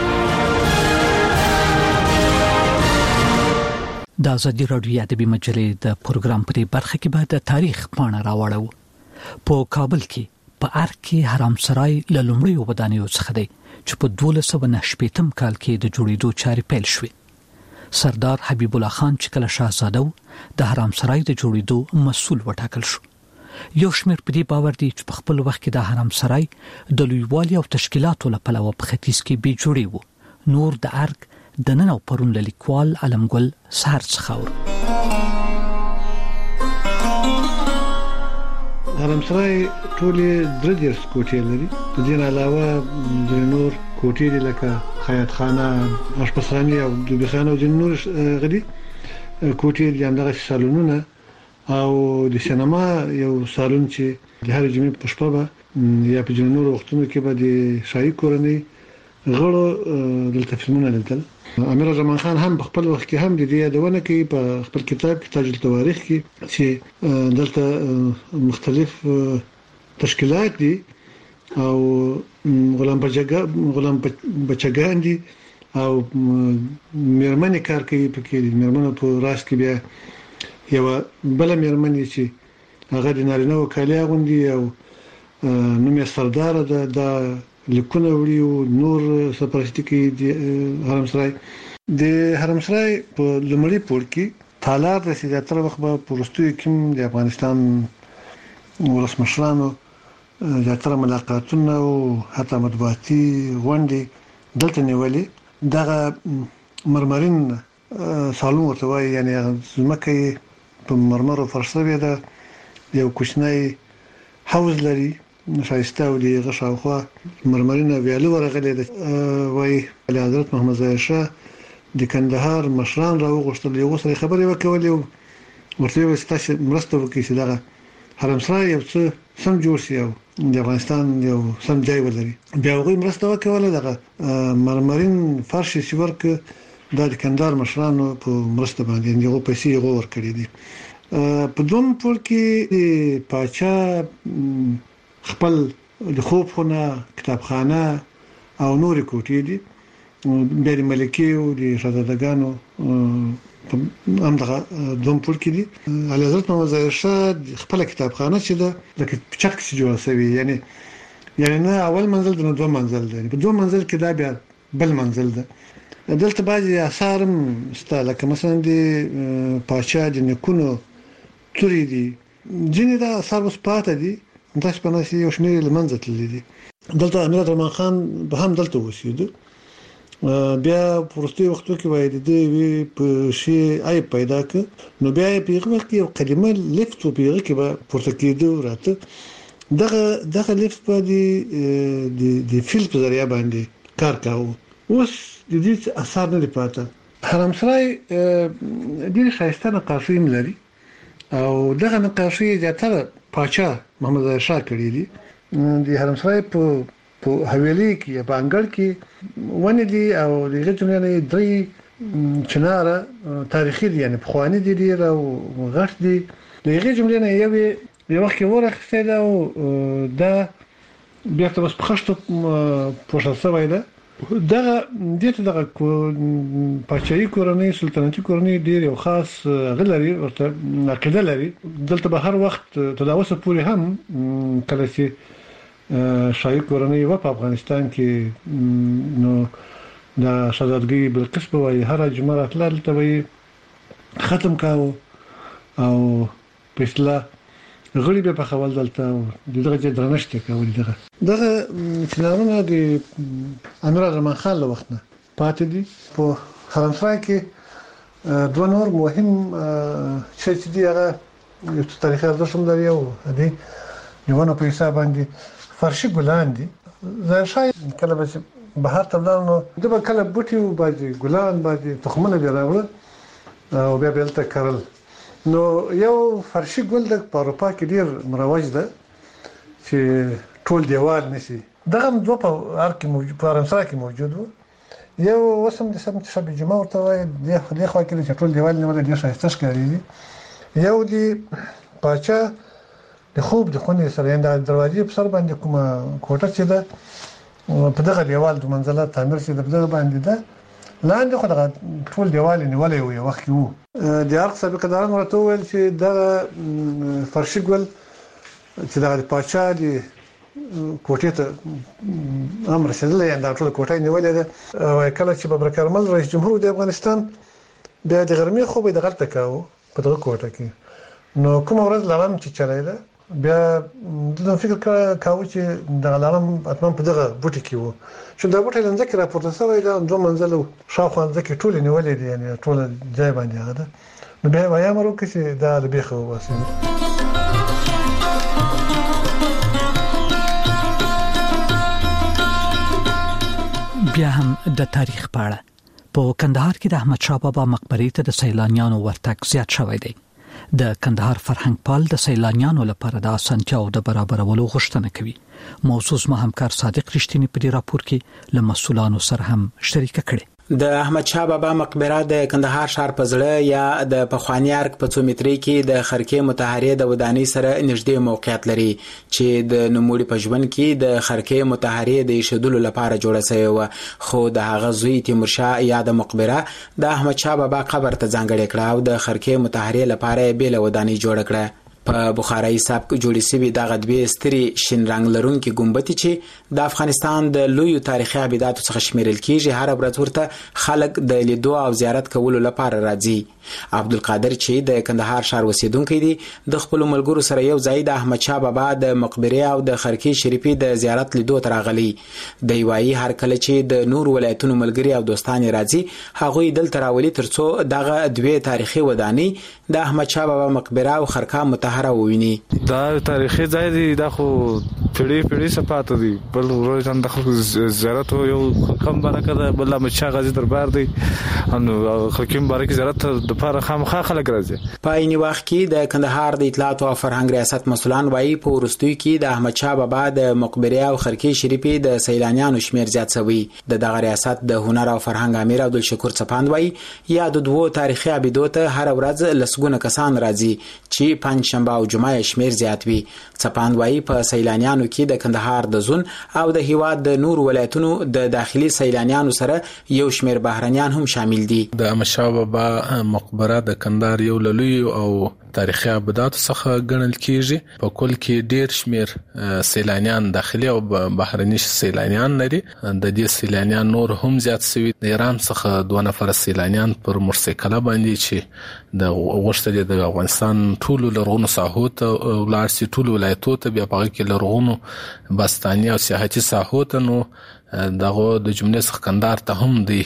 S13: د آزادی رادیو ادبي مجلې د پروګرام په برخه کې به د تاریخ پاڼه راوړو. په کابل کې په ارګ کې حرامسرای له لومړیو ودانیو څخه دی چې په دولس سوه نهه شپېتم کال کې د جوړېدو چارې پیل شوې. سردار حبیب الله خان چې کله شاهزاده و، د حرامسرای د جوړېدو مسؤل وټاکل شو. یو شمېر په دې باور دي چې په خپل وخت کې د حرامسرای د لویوالي او تشکیلاتو له پلوه په ختیځ کې بې جوړې و. نور د ارګ د نن او پرون له لیکوال علمګل سهار څخه ور
S18: حرامسرای ټولې درې دیرش کوټې لري. د دې علاوه د نور کوټې لکه خیاط خانه، آشپزخانه او دوبخانه او د نور غدي کوټې دي، همدغه سالونونه او د سینما یو سالون چې د هر جمعې په شپه یا په جنورو وختونو کې به د شاهي کورنۍ غړو دلته فلمونه لیدل. امیر زمان خان هم خپل وخت کې هم د دې یادونه کوي په خپل کتاب کې تاج التواریخ کې چې دلته مختلف تشکیلات دي او غلام بچګا غلام بچګان دي او مرمنې کار کوي په کې مرمنه په راس کې بیا یو بل مرمنې چې هغه د نارینه وکالي غوندي او نومي سردار ده د لیکونه وړي او نور سپارښتنه کوي د حرمسرای د حرمسرای په لومړي پور کې تالار د سیاستره وخت په پرستوي کې د افغانستان ولسمشرانو د تر ملاقاتونه او حتی مطبوعاتي غونډې دلته نیولې دغه مرمرین سالون ورته وایي یعنی زمکه په مرمرو فرشوي ده یو کوچنی حوض لري شایسته او دی غشاوخه مرمرینه ویالو ورغلې ده وایي حضرت محمد ظاهر شاه د کندهار مشران راوغښتل یو سره خبرې وکولې ورته وایي ستاسو مرسته وکړي چې دغه حرمسرای یو څه سم جوړ شي او د افغانستان یو سم ځای ولري بیا هغه مرسته وکوله دغه مرمرین فرش سیور ک د کندهار مشرانو په مرسته باندې یو پیسې غوړ کړی دي په دوم پور کې پاچا خپل د خوب خونه کتابخانه او نور کوټې دي د ملکي او د شاهزادګانو هم دغه دوم پور کې دي علي حضرت محمد ظاهر شاه خپل کتابخانه چې ده لکه چت کې جوړ شوی یعنی یعنی نه اول منزل د دوه منزل دی په دوه منزل کې دا بیا بل منزل ده دلته بعضی آثار ستاله که مثلا د پاچا د نکونو توري دي ځینې دا آثار اوس پاتې دي تاسو په ناسي یو شمېر لمنځه تللي دي دلته امیر رحمان خان به هم دلته اوسېده بیا پرستی وختو کې وای دي وی په شی آی پیدا ک نو بیا په هغه وخت کې قدیمه لیفت په هغه کې به پورته کېدو راته دغه دغه لیفت په دي د فیلم په ذریعہ باندې کار کاوه اوس د دې اثر نه پاتې حرمسرای ډېر ښایسته نقاشي لري او دغه نقاشي زیاتره پاچا محمد ظاهر شاه کړی دي د حرمسرای په په حویلي کې په انګړ کې ونه دي او دغه جمله درې چناره تاریخي دي یعنی په خواني دي ډیر او غټ دي دغه جمله نه یو یو وخت ورخصه ده او دا بیا ته بس پخښت پوښتنه سوي ده دغه دته دغه پاچایي کورنۍ سلطنتي کورنۍ ډیر یو خاص غلري ورته عقیده لري دلته به هر وخت تداوسه پوری هم کله چې شاهي کورنۍ و په افغانستان کې نو د شاهزادګۍ بلقیس په وایي هر جمعه راتلل ته وایي ختم کاوه او په اصطلاح غړي به په خپل دلته دغه درنښت کوي دغه دغه چلانونه د امیر رحمان خان له وخت نه پاتې دي په حرمسرای کې دوه نور مهم شي چې دی هغه یو تاریخي ارزښت هم لري او دې یوونه په حساب باندې فرشي ګلان دي زه شاید کله به بهر ته لاړم نو د کله بوټي او باندې ګلان باندې تخمونه به راوړل او بیا به تل کړل نو یو فرشي ګل د اروپا کې ډیر مروج ده چې ټول دیوال نشي دغه دوه په ار کې موجود په حرمسرای کې موجود وو یو وسم د سم شب جمعه ورته وای د خو کې چې ټول دیوال نه ډیر شایسته ښکاري یو دی پاچا د خوب د خونې سره د دروازې په سر باندې کومه کوټه چې ده په دغه دیوال د منزله تعمیر شي د دغه باندې ده لاندې خو دغه ټول دیوال نیولې وي وخت وو د ارق سابق داران ورته ویل چې دغه فرشي ګل چې دغه پاچا دی کوټې ته امر شدل یان دا ټول کوټه نیولې ده او کله چې بابر کرمل رئیس جمهور د افغانستان د غرمې خو به دغه تکاو په دغه کوټه کې نو کوم ورځ لارم چې چلایله بیا د فکر کاوه چې د لارم اتمن په دغه بوټي کې وو چې دا بوټي لنځ کې راپورته شوی دا دوه منزلو شاوخوا ځکه ټول نیولې دي یعنی ټول ځای باندې هغه ده نو به وایم ورو کې دا د بیخو واسه
S13: بیا هم د تاریخ په اړه په کندهار کې د احمد شاه بابا مقبرې ته د سیلانیانو ورتګ زیات شوی دی د کندهار فرهنګ پال د سیلانیانو لپاره د اسانتیاو د برابرولو غوښتنه کوي. موضوع ما همکار صادق رښتینی په دې راپور کې له مسؤلانو سره هم شریک کړي.
S3: د احمد شاه بابا مقبره د کندهار ښار په زړه یا د پخوانی ارګ په څو متري کې د خرکې مطهرې د ودانۍ سره نږدې موقعیت لري چې د نوموړي په ژوند کې د خرکې مطهرې د ایښودلو لپاره جوړه شوې و، خو د هغه زوی تیمورشاه یا د مقبره د احمد شاه بابا قبر ته ځانګړې کړه او د خرکې مطهرې لپاره بیل ودانۍ جوړه کړه. په بخارای سبک جوړې شوی د غدوی ستري شین رنگ لرونکي ګمبتي چې د افغانستان د لوی تاریخي ابداتو څخه شمیرل کیږي هر ورځ ورته خلک د لیدو او زیارت کولو لپاره راځي. عبدالقادر چې د کندهار ښار اوسیدونکی دی د خپل ملګرو سره یو ځای د احمد شاه بابا د مقبره او د خرکې شریفي د زیارت لیدو ته راغلی. د وایي هر کله چې د نور ولایتونو ملګری او دوستان راځي هغه دلته راولي ترڅو دغه دوه تاریخي ودانۍ د احمد شاه بابا مقبره او خرکه مطهره وویني.
S4: دا تاریخي ځای دی، دا خو پیړۍ پیړۍ سپات دی، بل ورځ د خلکو زیارت یو کم برکه ده، بل احمد شاه غازی دربار دی نو خلک مبارک زیارت د لپاره خامخا خلک راځي.
S3: په این وخت کې د کندهار د اطلاعات او فرهنګ ریاست مسؤلان وایي په ورستوي کې د احمد شاه بابا د مقبره او خرکې شریفي د سیلانیانو شمیر زیات شوی. د دغه ریاست د هنر او فرهنګ امیر عبدالشکور څپاند وایي یا د دوه تاریخي ابدو ته هر ورځ لسګونه کسان راځي چې پنځ شنبه او جمعه شمیر زیات وي. څپاند وایي په سیلانیانو کې د کندهار د زون او د هیواد د نور ولایتونو د داخلي سیلانیانو سره یو شمیر بهرنیان هم شامل دي.
S5: د احمد شاه بابا مقبره د کندهار یو لوی او تاریخي ابدات څخه ګڼل کیږي. په کل کې ډیر شمیر سیلانیان داخلي او بهرني سیلانیان لري. د دې سیلانیان نور هم زیات شوي. د ایران څخه دوه نفر سیلانیان پر موټرسایکل باندې چې د غوښتل د افغانستان ټولو لرغونو ساحو ته ولارسي ټولو ولایتونو ته بیا په کې لرغونو بستاني او سیاحتي ساحو ته نو دغه د جملې څخه کندهار ته هم دی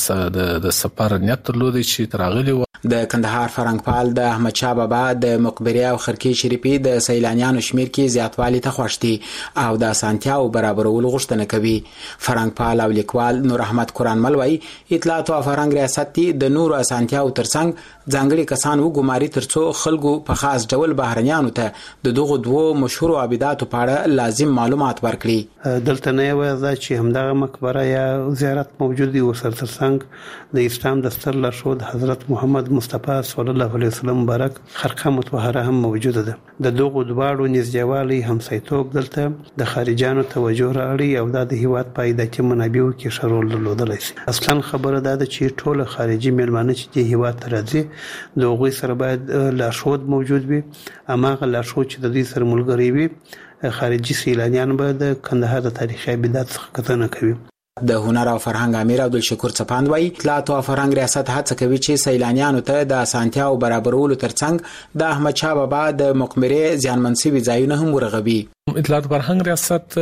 S5: د د سفر نیت درلودي چې تراغلي.
S3: د کندهار فرهنګپال د احمد شاه بابا د مقبره او خرکې شریفي د سیلانیانو شمیر کې زیاتوالی ته خوښ دي او د اسانتیاو برابرولو غوښتنه کوي. فرهنګپال او لیکوال نور احمد قرآنمل وایي اطلاعات او فرهنګ ریاست د نور اسانتیاو ترڅنګ ځانګړي کسان وګماري ترڅو خلکو په خاص ډول بهرنیانو ته د دغه دوه مشهور ابداتو په اړه لازم معلومات ورکړي.
S24: دلته نه یوازې چې همدغه مقبره یا زیارت موجود دی او سر ترڅنګ د اسلام د ستر لارښود حضرت محمد مصطفی صلی الله علیه وسلم مبارک خرقه مطهره هم موجوده ده. د دغه دواړو نږدېوالي همسایتوب دلته د خارجانو توجه راړي او د هیواد پایداري منابعو کې شرول درلودلی شي. اصلا خبره ده چې ټول خارجي میلمانه چې د هیواد ته راځي د هغوی سره باید لارښود موجود وي. هماغه لارښود چې د دوی سره ملګری وي خارجي سیلانیان به د کندهار د تاریخي ابدات څخه کتنه کوي.
S3: د هنر او فرهنګ امیر عبدالشکور څپاند وایي اطلاعات او فرهنګ ریاست هڅه کوي چې سیلانیانو ته د اسانتیاو برابرولو ترڅنګ د احمد شاه بابا د مقبره زیانمن شوي ځایونه هم ورغوي.
S5: اطلاعات فرهنګ ریاست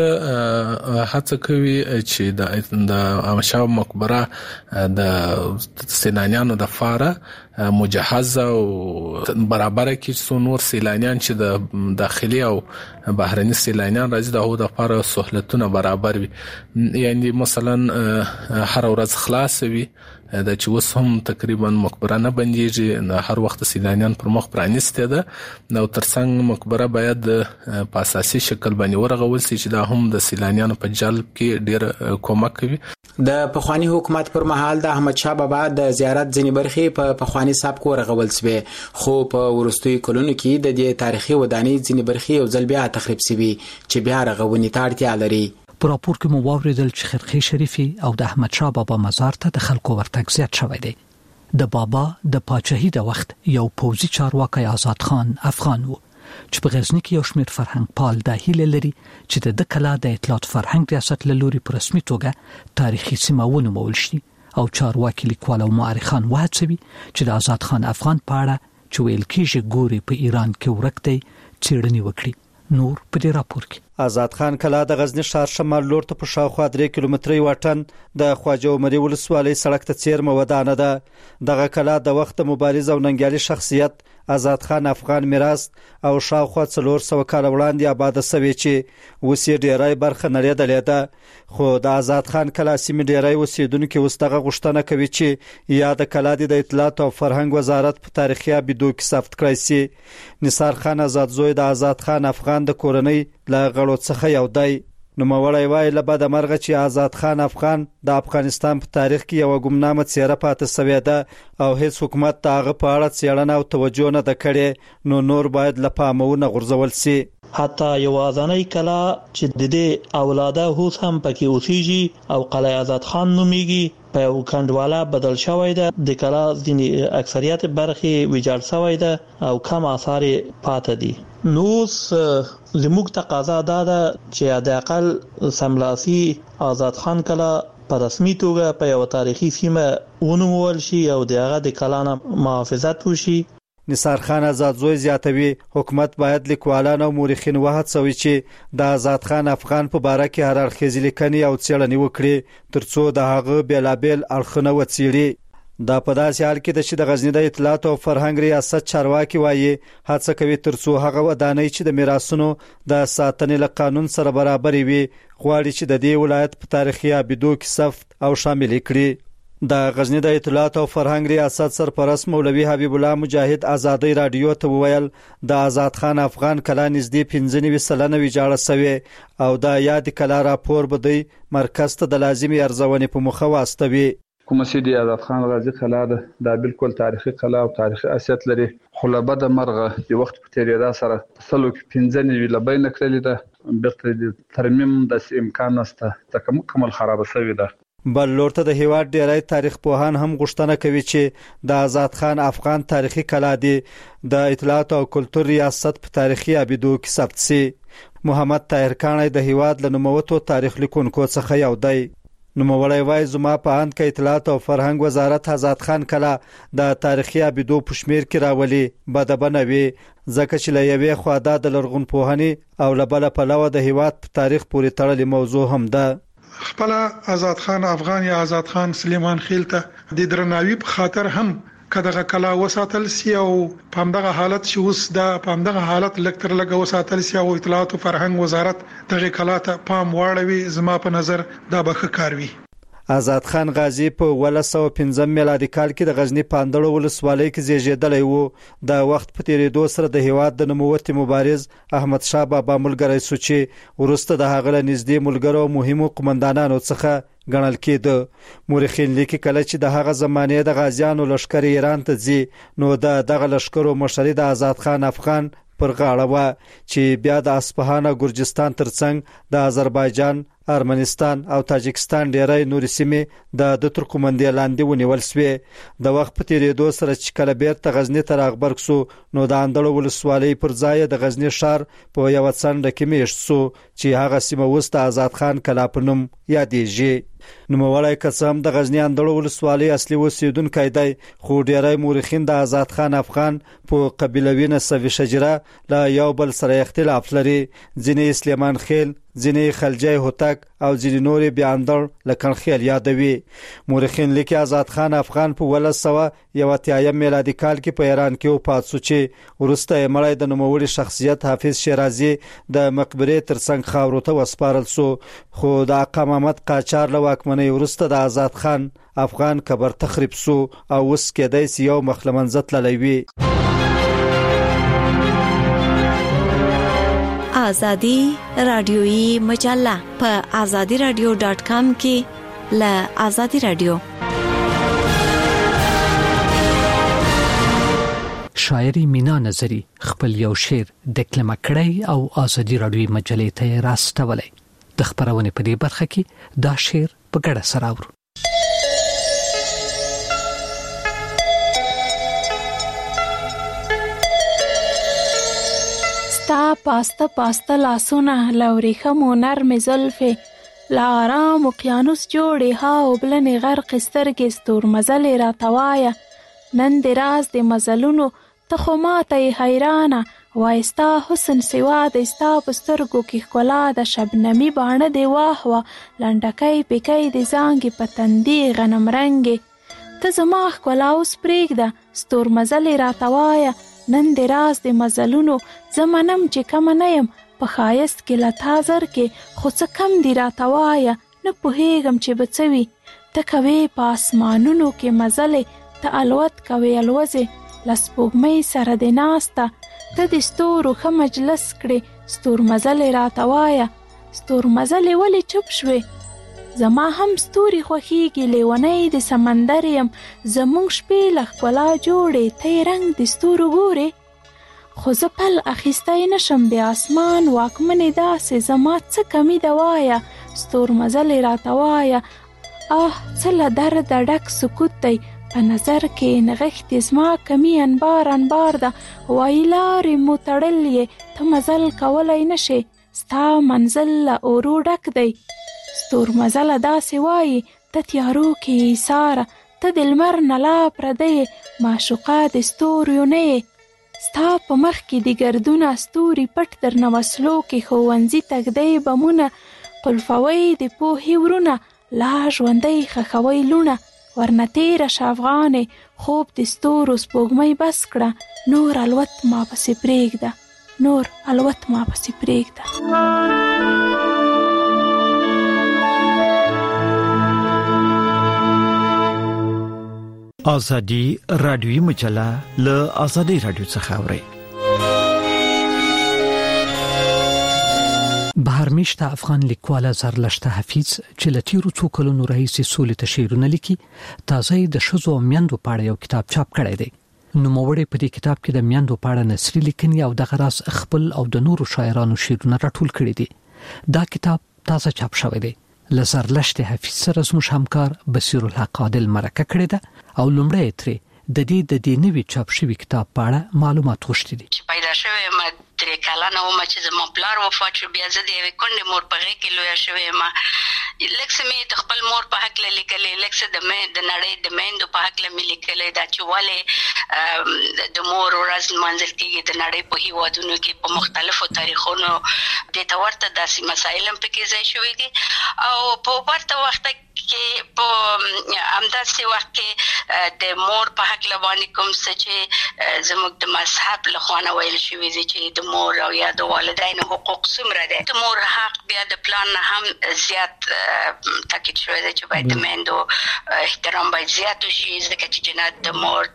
S5: هڅه کوي چې د د احمد شاه مقبره د سیلانیانو د لپاره مجهزه او برابر کې څو نور سیلانیان چې د داخلي او بهرني سیلانیان راځي د هغو لپاره سہولتونه برابر وي. یعنی مثلا هر ورځ خلاص وي د چې اوس هم تقریبا مقبره نه بنديږي، هر وخت سیلانیان پر مخ پرانیسته ده. نو ترڅنګ مقبره باید په اساسي شکل باندې ورغول شي چې دا هم د سیلانیانو په جلب کې ډیر کومک کوي.
S3: د پخوانی حکومت پر مهال د احمد شاه بابا د زیارت ځینې برخې په پخوانی سبک ورغول شوې، خو په ورستوي کلونو کې د دې تاریخي ودانۍ ځینې برخې یو ځل بیا تخریب شوې چې بیا رغونې ته اړتیا لري.
S13: په راپور کې مو واوریدل چې خرقې شریفي او د احمد شاه بابا مزار ته د خلکو ورتګ زیات شوی دی. د بابا د پاچاهي د وخت یو پوځي چارواکي آزاد خان افغان وو چې په غزنی کې یو شمېر فرهنګ پال د هیله لري چې د کلا د اطلاعات فرهنګ ریاست له لوري په رسمي توګه تاریخي سیمه ونومول شي او چارواکي لیکوال او مؤرخان وهڅوي چې د آزاد خان افغان په اړه چې ویل کېږي ګوري په ایران کې ورک دی څېړنې وکړي. نور په دې راپور کې
S25: آزاد خان کلا د غزنی ښار شمال لور ته په شاوخوا درې کیلومتري واټن د خواجه عمري ولسوالۍ سړک ته څیرمه ودانه ده. دغه کلا د وخت مبارز او ننګیالي شخصیت آزاد خان افغان میراث او شاوخوا څلور سوه کال وړاندې آباد شوی چې اوس یې ډیری برخه نړېدلې ده. خو د آزاد خان کلا سیمې ډیری اوسیدونکي اوس دغه غوښتنه کوي چې یا د کلا د اطلاعات او فرهنګ وزارت په تاریخي ابیدو کې ثبت کړی سي. نثار خان آزاد زوی د آزاد خان افغان د کورنۍ له غړو څخه یو دی. نوموړی وایي له بده مرغه چې آزاد خان افغان د افغانستان په تاریخ کې یوه ګمنامه څیره پاتې سوې ده او هیڅ حکومت د هغه په اړه څېړنه او توجه نه ده کړې، نو نور باید له پامه ونه غورځول سي.
S2: حتی یوازنۍ کلا چې د دې اولاده اوس هم پکې اوسېږي او قلعه آزاد خان نومیږي په یو کنډواله بدل شوی ده. د کلا ځینې اکثریت برخې ویجاړ شوی ده او کم آثار پاتې دي. نو زموږ تقاضا دا ده چې د اقل سملاسي آزاد خان کلا په رسمي توګه په یو تاریخي سیمه ونومول شي او دغه د کلا نه محافظت وشي.
S25: نثار خان آزاد زوی زیاتوي حکومت باید لیکوالان او مورخین وهڅوي چې د آزاد خان افغان په باره کې هر اړخیزې لیکنې او څېړنې وکړي ترڅو د هغه بیلابیل اړخونه وڅېړي. دا په داسې حال کې ده چې د غزني د اطلاعات او فرهنګ ریاست چارواکي وایي هڅه کوي ترڅو هغه ودانۍ چې د میراثونو د ساتنې له قانون سره برابر وي غواړي چې د دې ولایت په تاریخي ابیدو کې ثبت او شامل کړي. د غزني د اطلاعات او فرهنګ ریاست سرپرست مولوي حبیب الله مجاهد آزادۍ رادیو ته وویل د آزاد خان افغان کلا نږدې پنځه نوي سلنه ویجاړه شوې او د یاد کلا راپور به د مرکز ته د لازمي ارزونې په مخه واستوي.
S7: کومه چې د آزاد خان غازی کلا ده دا بالکل تاریخي کلا او تاریخي اصلیت لري، خو له بده مرغه د وخت په تیریدا سره سلو کې پنځه نوي لبین کړلې ده بیرته د ترمیم د امکان نشته تکمل خراب شوی ده.
S25: بل لورته د هیواد ډیری تاریخ پوهان هم غوښتنه کوي چې د آزاد خان افغان تاریخي کلا دی د اطلاعات او کلتور ریاست په تاریخي ابیدو کې ثبت سي. محمد طاهر کانی د هیواد له نوموتو تاریخ لیکونکو څخه یو دی. نوموړی وایي زما په اند کې اطلاعات او فرهنګ وزارت آزاد خان کلا د تاریخي ابیدو په شمیر کې راولي بده بنوي ځکه چې له یوې خوا دا د لرغونپوهنې او له بله پلوه د هیواد په تاریخ پورې تړلې موضوع هم ده.
S9: خپل آزاد خان افغان یا آزاد خان سلیمان خیل ته د درناوي په خاطر هم کداغه کلا وساتل سی او په همدغه حالت چې اوس دا په همدغه حالت لکتر لګه وساتل سی او اطلاعات او فرهنګ وزارت دغه کلا ته پام واړوي زما په نظر دا به ښه کار وي.
S25: آزاد خان غازی په ولس سو پنځم میلادي کال کې د غزنی پاندړو ولسوالۍ کې زیږیدلی وو. د وخت په تیریدو سره د هیواد د نوموتي مبارز احمد شاه بابا ملګری سو چې ورسته د هغه له نږدې ملګرو مهمو قومندانانو څخه ګڼل کېده. مورخین لیکي کله چې د هغه زمانې د غازیانو لشکره ایران ته ځي نو د دغه لشکرو مشري د آزاد خان افغان پر غاړه و چې بیا د اصفهان او ګرجستان ترڅنګ د آذربایجان، ارمنستان او تاجکستان ډیری نورې سیمې د د ترکمندې لاندې ونیول شوې. د وخت په تیریدو سره چې کله بیرته غزنی ته راغبرګ سو نو د اندړو ولسوالۍ پر ځای د غزنی ښار په یو څنډه کې میشت سو چې هغه سیمه اوس د آزاد خان کلا په نوم یادېږي. نوموړی قسم د غزنی اندړو ولسوالۍ اصلي اوسیدونکی دی، خو ډیری مورخین د آزاد خان افغان په قبیلوي نسبي شجره له یو بل سره اختلاف لري. ځینې سلیمان خیل، ځینې خلجی هوتک او ځینې نورې بیا اندړ لکن خیل یادوي. مورخین لیکي آزاد خان افغان په ولس سوه یو اتیایم میلادي کال کې په ایران کې وفات شو چې وروسته یې مړی د نوموړي شخصیت حافظ شیرازي د مقبرې ترڅنګ خاورو ته وسپارل سو. خو د آقا محمد قاجار له واکمنۍ وروسته د آزاد خان افغان قبر تخریب سو او اوس کېدای سي یو مخ له منځه تللی وي.
S22: آزادی رادیویی مجله په آزادی رادیو ډاٹ کام کې له آزادی رادیو.
S13: شاعري مینا نظری خپل یو شعر دکلمه کړی او آزادی رادیویی مجلې ته راستولی. د خبرونه په دې برخه کې دا شعر په ګډه سره اورو.
S14: ستا پاسته پاسته لاسونه لوريخمو نرم زلفې لارام اقیانوس جوړې ها او بلنې غرق سترګې ستور مزلې راتوایا نن د راز د مزلونو ته خو ماته حیرانه وای ستا حسن سوا د ستا په سترګو کې ښکلا د شبنمي باڼه دی واه واه لنډکۍ پیکۍ د زانګې په تندي غنم رنګې ته زما ښکلا اوس پرېږده ستور مزلې راته وایه
S1: نن د راز د مزلونو زمانم چې کم نه یم په خایست کې لتازر کې خو څه کم دی راتوایا نه پوهیږم چې بچوي ته کوي په اسمانونو کې مزلې ته الوت کوي الوزه لسپوږمۍ سره د ناستا ته د ستورو ښه مجلس کړې ستور مزلې راتوایا ستور مزلې ولې چوپ شوې زما هم ستوري خوښیږي لیونی د سمندر یم زمونږ شپې له ښکلا جوړې ته یې رنګ د ستورو ګورې خو زه پل اخیستی نشم د اسمان واکمنې داسې زما څه کمی ده وایه ستور مزلې راته وایه آه څه له درده ډک سکوت دی په نظر کې نغښتې زما کمی انبار انبار ده وایي لارې مو تړلې ته مزل کولی نشې ستا منزل له اورو ډک دی ستور مزله داسې وایي ته تیارو کې ایساره ته د لمر نه لا پردی معشوقه د ستوریو نه یې ستا په مخ کې د ګردونه ستوري پټ در نه وسلو کې ښوونځي تږدی بمونه قلفوی د پوهې ورونه لا ژوندی ښخوی لونه ورنه تېره شه افغانې خوب د ستورو سپوږمۍ بس کړه نور الوت ما پسې پرېږده نور الوت ما پسې پرېږده
S6: آزادی رادیویی مجله له آزادی رادیو څخه اوري
S13: بهرمیشته افغان لیکوال زرلشته حفیظ چې لتیرو څو کلونو راهیسې سولې ته شعرونه لیکي تازه د ښځو او میندو په اړه یو کتاب چاپ کړی دی نوموړی په دې کتاب کې د میندو په اړه نثري لیکنې او دغه راز خپل او د نورو شاعرانو شعرونه راټول کړي دي دا کتاب تازه چاپ شوی دی لزرلشته حفیظ سره زموږ همکار بصیر الحق عادل مرکه کړې ده او لومړی ترې د دې د دې نوي چاپ شوي کتاب په اړه معلومات غوښتي دي
S8: پیدا شوی ما درې کلانه وم چې زما پلار وفات شو بیا زه د یوې کونډې مور په غېږ کې لویه شوې یم لږ څه مې د خپل مور په هکله لیکلې لږ څه د د نړۍ د میندو په هکله مې لیکلې دا چې ولې د مور ورځ لمانځل کېږي د نړۍ په هېوادونو کې په مختلفو تاریخونو دې ته ورته داسې مسایل هم پکې ځای شوي دي او په ورته وخت کې په همداسې وخت کې د مور په هکله باندې کوم څه چې زموږ د مذهب له خوا نه ویل شوي دي چې د مور او یا د والدینو حقوق څومره دی د مور حق بیا د پلان نه هم زیات تاکید شوی دی چې باید د میندو احترام باید زیات وشي ځکه چې جنت د مور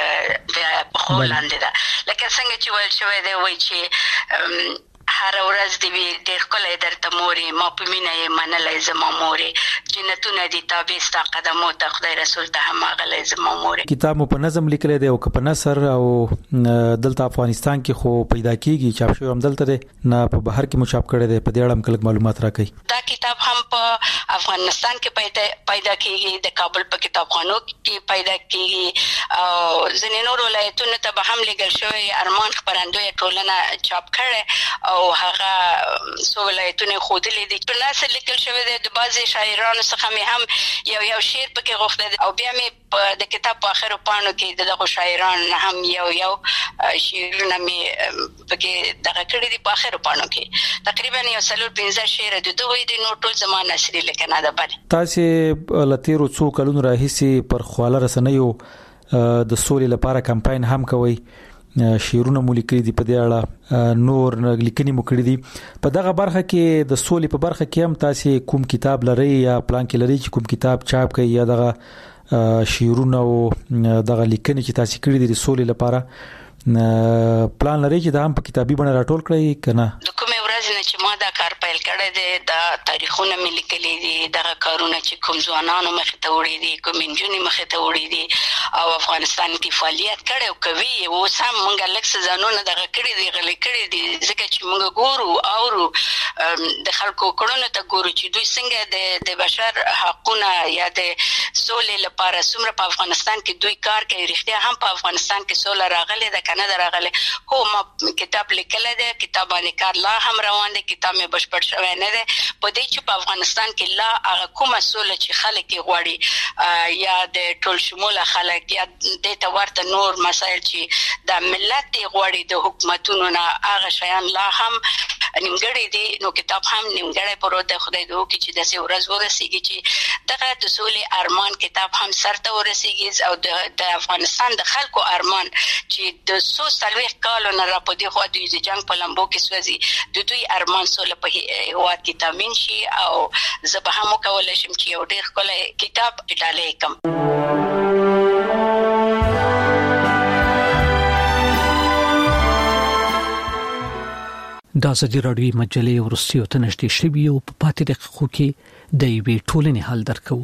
S8: د پښو لاندې ده لکه څنګه چې ویل شوی دی وایي چې هر ورځ دی ډېر ښکلی درته مورې ما په مینه یې منلی زما مورې جنتونه دي تابع ستا قدمو ته خدای رسول ته هم اغلی زما مورې
S10: کتاب مو په نظم لیکلی دی او که په نثر او دلته افغانستان کې خو پیدا کیږي چاپ شوی هم دلته دی نه په بهر کې مو چاپ کړی دی په دې اړه هم کلک معلومات راکړئ
S8: دا کتاب هم په افغانستان کې پیدا پیدا کیږي د کابل په کتابخانو کې پیدا کیږي او ځینې نور ولایتونو ته به هم لیږل شوی ارمان خپرندویه ټولنه چاپ کړی او هغه څو ولایتونه ښودلي دي په نثر لیکل شوی دی د بعضې شاعرانو څخه مې هم یو یو شعر پکې غوښتی دی او بیا مې د کتاب په آخرو پاڼو کې د دغو شاعرانو هم یو یو شعرونه مې پکې دغه کړي دي په آخرو پاڼو کې تقریبا یو څلور پنځه شعره د دوی دي نور ټول زما نثري لیکنه ده بلې
S10: تاسې له تېرو څو کلونو راهیسې پر خواله رسنیو د سولې لپاره کمپاین هم کوئ شعرونه مو لیکلي دي په دې اړه نور لیکنې مو کړې دي په دغه برخه کې د سولې په برخه کې هم تاسې کوم کتاب لرئ یا پلان کې لرئ چې کوم کتاب چاپ کړئ یا دغه شعرونه او دغه لیکنې چې تاسې کړې دي د سولې لپاره پلان لرئ چې دا هم په کتابي بڼه راټول کړئ که نه
S8: د کومې ورځې نه چې ما دا کار پیل کړی دی دا تاریخونه مې لیکلي دي دغه کارونه چې کوم ځوانانو مخې ته وړي دي کوم نجونې مخې ته وړي دي او افغانستان کې فعالیت کړی او کوي اوس هم موږ لږ څه ځانونه دغه کړي دي غلي کړي دي ځکه چې موږ ګورو اورو د خلکو کړنو ته ګورو چې دوی څنګه د بشر حقونه یا د سولې لپاره څومره په افغانستان کې دوی کار کوي رښتیا هم په افغانستان کې سوله راغلې ده که نه ده راغلې هو ما کتاب لیکلی دی کتاب باندې کار لا هم روان دی کتاب مې بشپړ شوی نه دی په دې چې په افغانستان کې لا هغه کومه سوله چې خلک یې غواړي یا د ټول شموله خلک یا دې ته ورته نور مسایل چې د ملت یې غواړي د حکومتونو نه هغه شیان لا هم نیمګړی دي نو کتاب هم نیمګړی پروت دی خدای دې وکړي چې داسې ورځ ورسیږي چې دغه د سولې ارمان ارمان کتاب هم سرته ورسیږي او د افغانستان د خلکو ارمان چې د سو سلويخ کالو نه را پدې خو د جنگ په لمبو کې سوځي د دوی ارمان سول په هواد کې تامین شي او زه به هم کولای شم چې یو ډیر ښکلی کتاب ډالۍ کړم.
S13: د ازادي راډیو مجلې ورسیو ته نشته شوی او په پاتې دقیقو کې د یوې ټولنې حل درکو.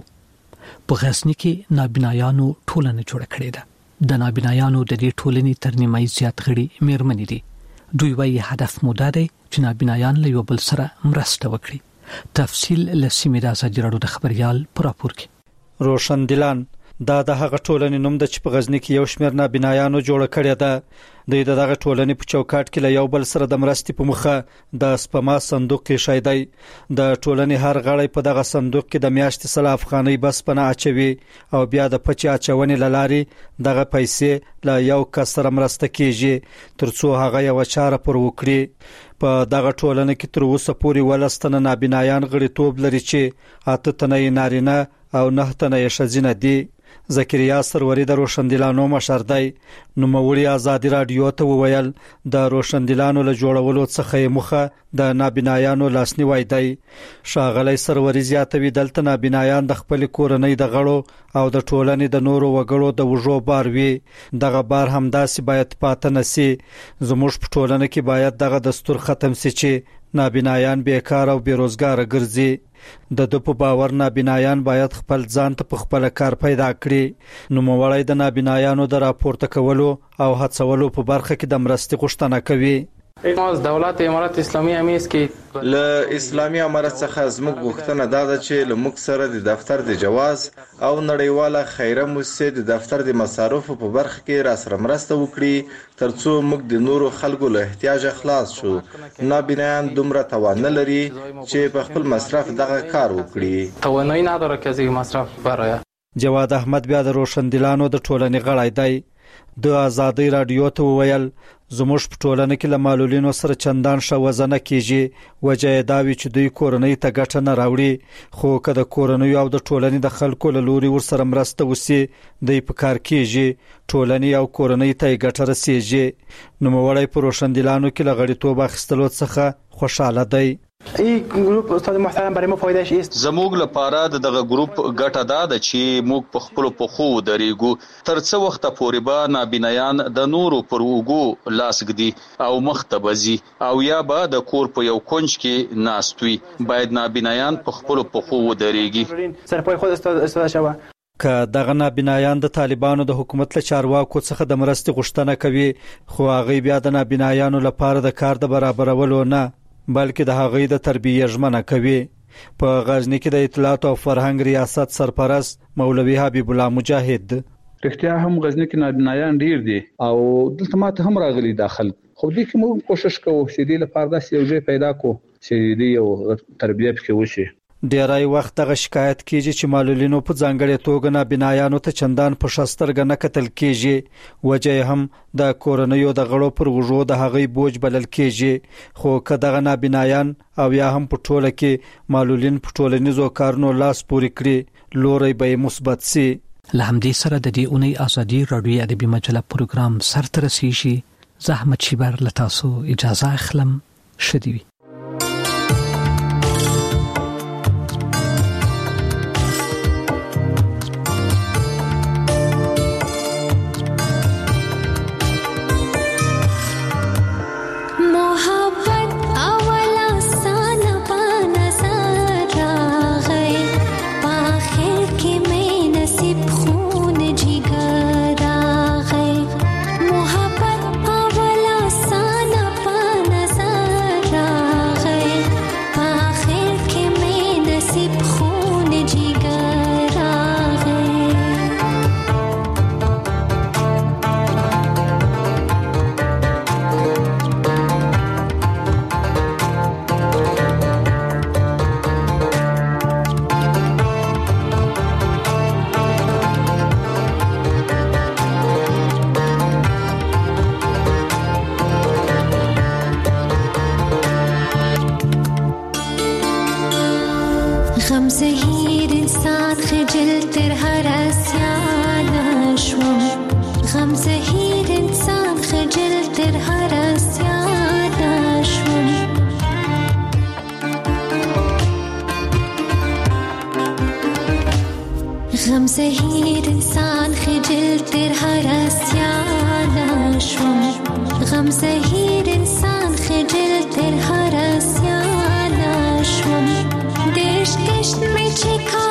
S13: په غزنی کې نابینایانو ټولنه جوړه کړې ده. د نابینایانو د دې ټولنې تر نیمه زیات غړي میرمنې دي. دوی وايي هدف موده دی چې نابینایان له یو بل سره مرسته وکړي. تفصیل لسیمه د ازادي راډیو د خبريال پر راپور کې.
S25: روشن دلان دا د هغه ټولنې نوم د چې په غزنی کې یو شمېر نابینایانو جوړ کړی ده. د دغه ټولنې په چوکاټ کې له یو بل سره د مرستې په مخه د سپما صندوق کې شایدای د ټولنې هر غړی په دغه صندوق کې د میاشتې سل افغانۍ بس پنه اچوي او بیا د پچې اچونې لاري دغه پیسې له یو کس سره مرسته کیږي ترڅو هغه یو چاره پر وکړي. په دغه ټولنه کې تر اوسه پورې ولستنه نابینایان غړیتوب لري چې اته تنه نارینه او نه تنه ښځینه دي. زکریا سروري د روشندلانو مشر دی. نو موري ازادي رادیو ته وویل د روشندلانو له جوړولو څخه مخه د نابینایانو لاسنیوي دی. شاغلی سروري زیاتوي دلته نابینایان د خپل کورنۍ د غړو او د ټولنې د نورو وګړو د وژو بار وي. دغه بار همداسې باید پاتې نسی. زموږ په ټولنه کې باید دغه دستور ختم شي چې نابینایان بیکار او بیروزګار ګرځي. د دو په باور نابینایان باید خپل ځان ته په خپل کار پیدا کړي. نو موړی د نابینایانو د راپورته کولو او هڅولو په برخه کې د مرستې غوښتنه کوي.
S11: از دولت امارات اسلامی هم است که
S12: له اسلامي امارت څخه زموږ غوښتنه دا ده چې له موږ سره د دفتر د جواز او نړیواله خیره مؤسسې د دفتر د مصارفو په برخه کې را سره مرسته وکړي ترڅو موږ د نورو خلکو له احتیاج خلاص شو. نابینایان دومره توان نه لري چې په خپل مصرف دغه کار وکړي.
S11: توانایی نداره که از مصرف برای.
S25: جواد احمد بیا د روشندلانو د ټولنې غړی دی. د ازادي رادیو ته وویل زموږ په ټولنه کې له معلولینو سره چندان ښه وزنه کیږي. وجه یې دا وي چې دوی کورنۍ ته ګټه نه راوړي خو که د کورنۍ او د ټولنې د خلکو له لوري ورسره مرسته وسي دوی په کار کیږي ټولنې او کورنۍ ته یې ګټه رسیږي. نوموړی په روشندلانو کې له غړیتوب اخیستلو څخه خوشاله دی.
S11: این گروپ استاد محترم برای ما فایدهش است.
S19: زموږ لپاره دغه ګروپ ګټه ده د چې موږ په خپل پخو درېګو تر څو وخت پورې به نابینایان د نورو پر وګو لاس ګدي او مختبزي او یا به د کور په یو کونج کې ناستوي. باید نابینایان په خپل پخو درېږي.
S11: سرپای خود استاد استاد شوه.
S25: که دغه نابینایان د طالبانو د حکومت له چارواکو څخه د مرستې غوښتنه کوي خو هغه بیا د نابینایانو لپاره د کار د برابرولو نه بلکې د هغوی د تربیه ژمنه کوي. په غزنی کې د اطلاعات او فرهنګ ریاست سرپرست مولوي حبیب الله مجاهد
S7: رښتیا هم غزنی کې نابینایان ډیر دي او دلته ماته هم راغلي داخل خو دې کې موږ کوشش کوو چې دې لپاره داسې یو ځای پیدا کړو چې دې یو تربیه پکې وشي.
S25: ډیرای وخت دغه شکایت کیږي چې معلولینو په ځانګړي توګه نابینایانو ته چندان په شسترګ نه کتل کیږي. وجه هم د کورنیو د غړو پر وژو د هغې بوج بلل کیږي. خو که دغه نابینایان او یا هم په ټوله کې معلولین په ټولنیزو کارونو لاس پورې کړي لوري به مثبت سي.
S13: له همدې سره د دې اونۍ ازادي راډیو ادبي مجله پروګرام سرته رسیږي. زحمت شیبر لتاسو اجازه اخلم. شدیوي
S20: मोहब्बत अवला सा न पा नज़र
S15: زهیر انسان خجل تر هر اسیان شوم غم زهیر انسان خجل تر هر اسیان شوم دیش کشت می چیکار